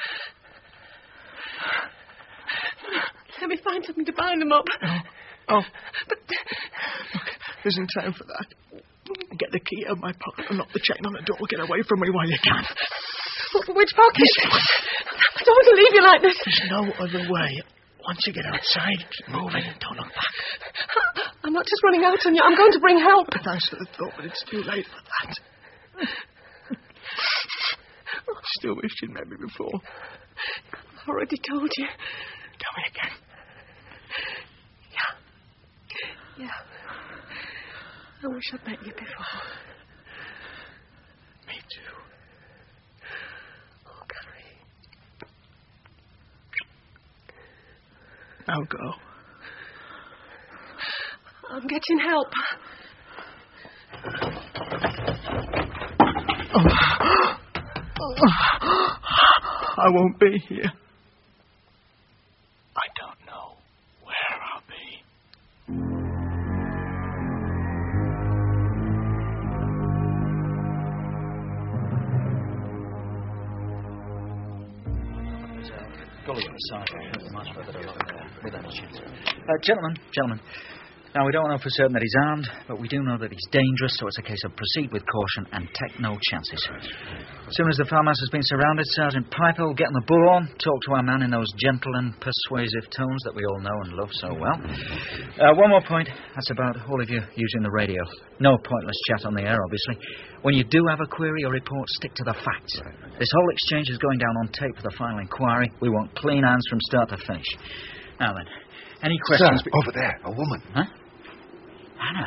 Speaker 8: Let me find something to bind them up.
Speaker 4: Oh. oh.
Speaker 8: But...
Speaker 4: Look, there isn't time for that. Get the key out of my pocket and lock the chain on the door. Get away from me while you can.
Speaker 8: Which pocket? I don't want to leave you like this.
Speaker 4: There's no other way. Once you get outside, keep moving and don't look back.
Speaker 8: I'm not just running out on you. I'm going to bring help.
Speaker 4: Thanks for the thought, but it's too late for that. I still wish you'd met me before.
Speaker 8: I've already told you.
Speaker 4: Tell me again.
Speaker 8: Yeah. Yeah. I wish I'd met you before.
Speaker 4: Me too.
Speaker 8: Oh, Gary.
Speaker 4: Now go.
Speaker 8: I'm getting help.
Speaker 4: Oh. Oh. I won't be here. I don't know where I'll be.
Speaker 11: Gully on the side, much further along there, with any chance. Uh, gentlemen, gentlemen. Now, we don't know for certain that he's armed, but we do know that he's dangerous, so it's a case of proceed with caution and take no chances. As soon as the farmhouse has been surrounded, Sergeant Piper will get on the bullhorn, talk to our man in those gentle and persuasive tones that we all know and love so well. Uh, one more point. That's about all of you using the radio. No pointless chat on the air, obviously. When you do have a query or report, stick to the facts. This whole exchange is going down on tape for the final inquiry. We want clean hands from start to finish. Now then, any questions?
Speaker 16: Sir, over there, a woman.
Speaker 11: Huh? Anna.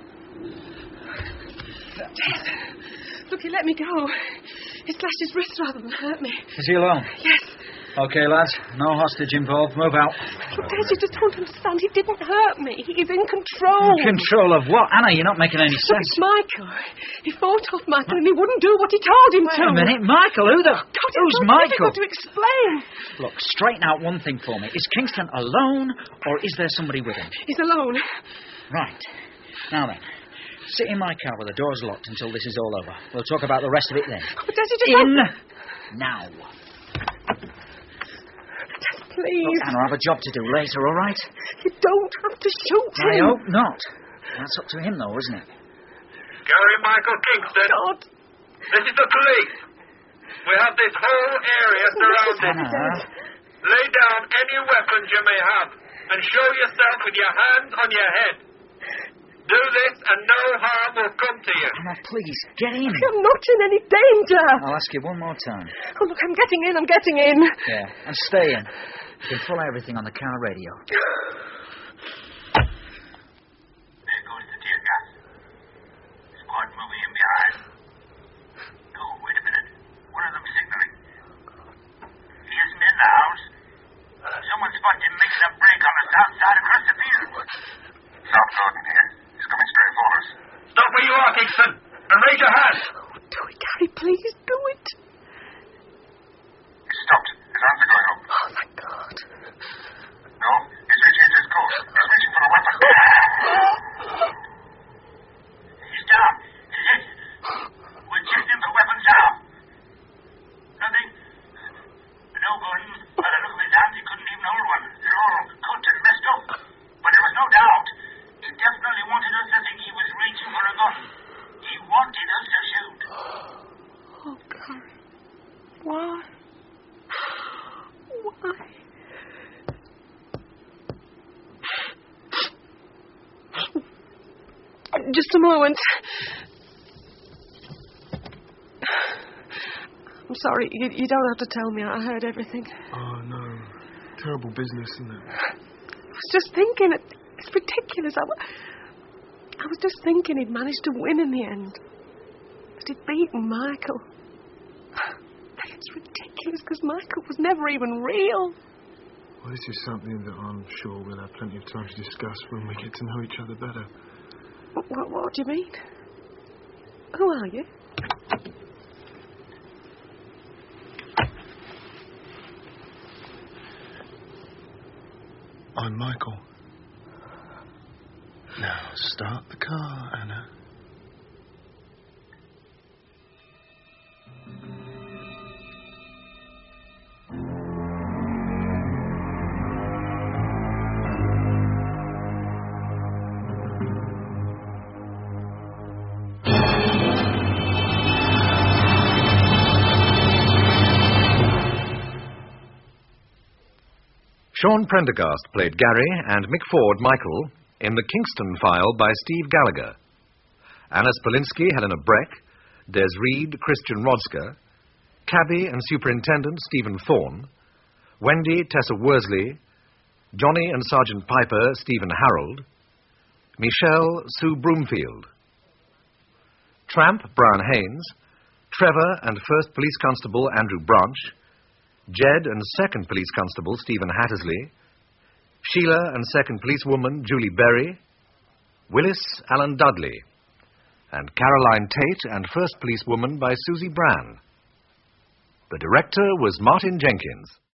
Speaker 8: Look, he let me go. He slashed his wrist rather than hurt me.
Speaker 11: Is he alone?
Speaker 8: Yes.
Speaker 11: Okay, lads. No hostage involved. Move out.
Speaker 8: Look, Des, you just don't understand. He didn't hurt me. He's in control.
Speaker 11: In control of what? Anna, you're not making any
Speaker 8: Look,
Speaker 11: sense.
Speaker 8: it's Michael. He fought off Michael and he wouldn't do what he told him
Speaker 11: Wait
Speaker 8: to.
Speaker 11: a minute. Michael? Who the...
Speaker 8: God, it's
Speaker 11: Who's
Speaker 8: so
Speaker 11: Michael?
Speaker 8: difficult to explain.
Speaker 11: Look, straighten out one thing for me. Is Kingston alone or is there somebody with him?
Speaker 8: He's alone.
Speaker 11: Right. Now then, Sit in my car with the doors locked until this is all over. We'll talk about the rest of it then.
Speaker 8: Oh, Des, you just...
Speaker 11: In now.
Speaker 8: Please.
Speaker 11: Look, Anna, I have a job to do later, all right?
Speaker 8: You don't have to shoot him.
Speaker 11: I hope not. That's up to him, though, isn't it?
Speaker 18: Gary Michael Kingston.
Speaker 8: God.
Speaker 18: This is the police. We have this whole area surrounded.
Speaker 11: Anna.
Speaker 18: Lay down any weapons you may have and show yourself with your hands on your head. Do this and no harm will come to you.
Speaker 11: Anna, please, get in.
Speaker 8: I'm not in any danger.
Speaker 11: I'll ask you one more time.
Speaker 8: Oh, look, I'm getting in, I'm getting in.
Speaker 11: Yeah, and stay in. You can follow everything on the car radio.
Speaker 18: There goes the tear gas. Squad moving in behind. No, wait a minute. One of them signaling. He isn't in the house. Someone spotted him making a break on the south side across the field. Stop talking here. He's coming straight for us. Stop where you are, Kingston, and raise your hand.
Speaker 8: Oh, do it, Gary, please do it.
Speaker 18: He stopped. His hands are going up.
Speaker 8: Oh, thank God.
Speaker 18: No, he's reaching his coat. He's reaching for a weapon. He's down. He's hit. We'll check him for weapons now. Nothing. No guns. By the look of his hands, he couldn't even hold one. They're all cut and messed up. But there was no doubt. He definitely wanted us to think he was reaching for a gun. He wanted us to shoot.
Speaker 8: Oh, Gary. Why? Why? Just a moment. I'm sorry. You, you don't have to tell me. I heard everything.
Speaker 5: Oh, no. Terrible business, isn't it?
Speaker 8: I was just thinking. It, it's ridiculous. I, w- I was just thinking he'd managed to win in the end. That he'd beaten Michael. It's ridiculous because Michael was never even real.
Speaker 5: Well, this is something that I'm sure we'll have plenty of time to discuss when we get to know each other better.
Speaker 8: What, what, what do you mean? Who are you?
Speaker 5: I'm Michael. Now, start the car, Anna.
Speaker 1: Sean Prendergast played Gary and Mick Ford Michael in The Kingston File by Steve Gallagher. Anna Spolinsky, Helena Breck, Des Reed, Christian Rodsker, Cabby and Superintendent Stephen Thorne, Wendy, Tessa Worsley, Johnny and Sergeant Piper, Stephen Harold, Michelle, Sue Broomfield, Tramp, Brian Haynes, Trevor and First Police Constable Andrew Branch, Jed and Second Police Constable Stephen Hattersley, Sheila and Second Policewoman Julie Berry, Willis Alan Dudley, and Caroline Tate and First Policewoman by Susie Brann. The director was Martin Jenkins.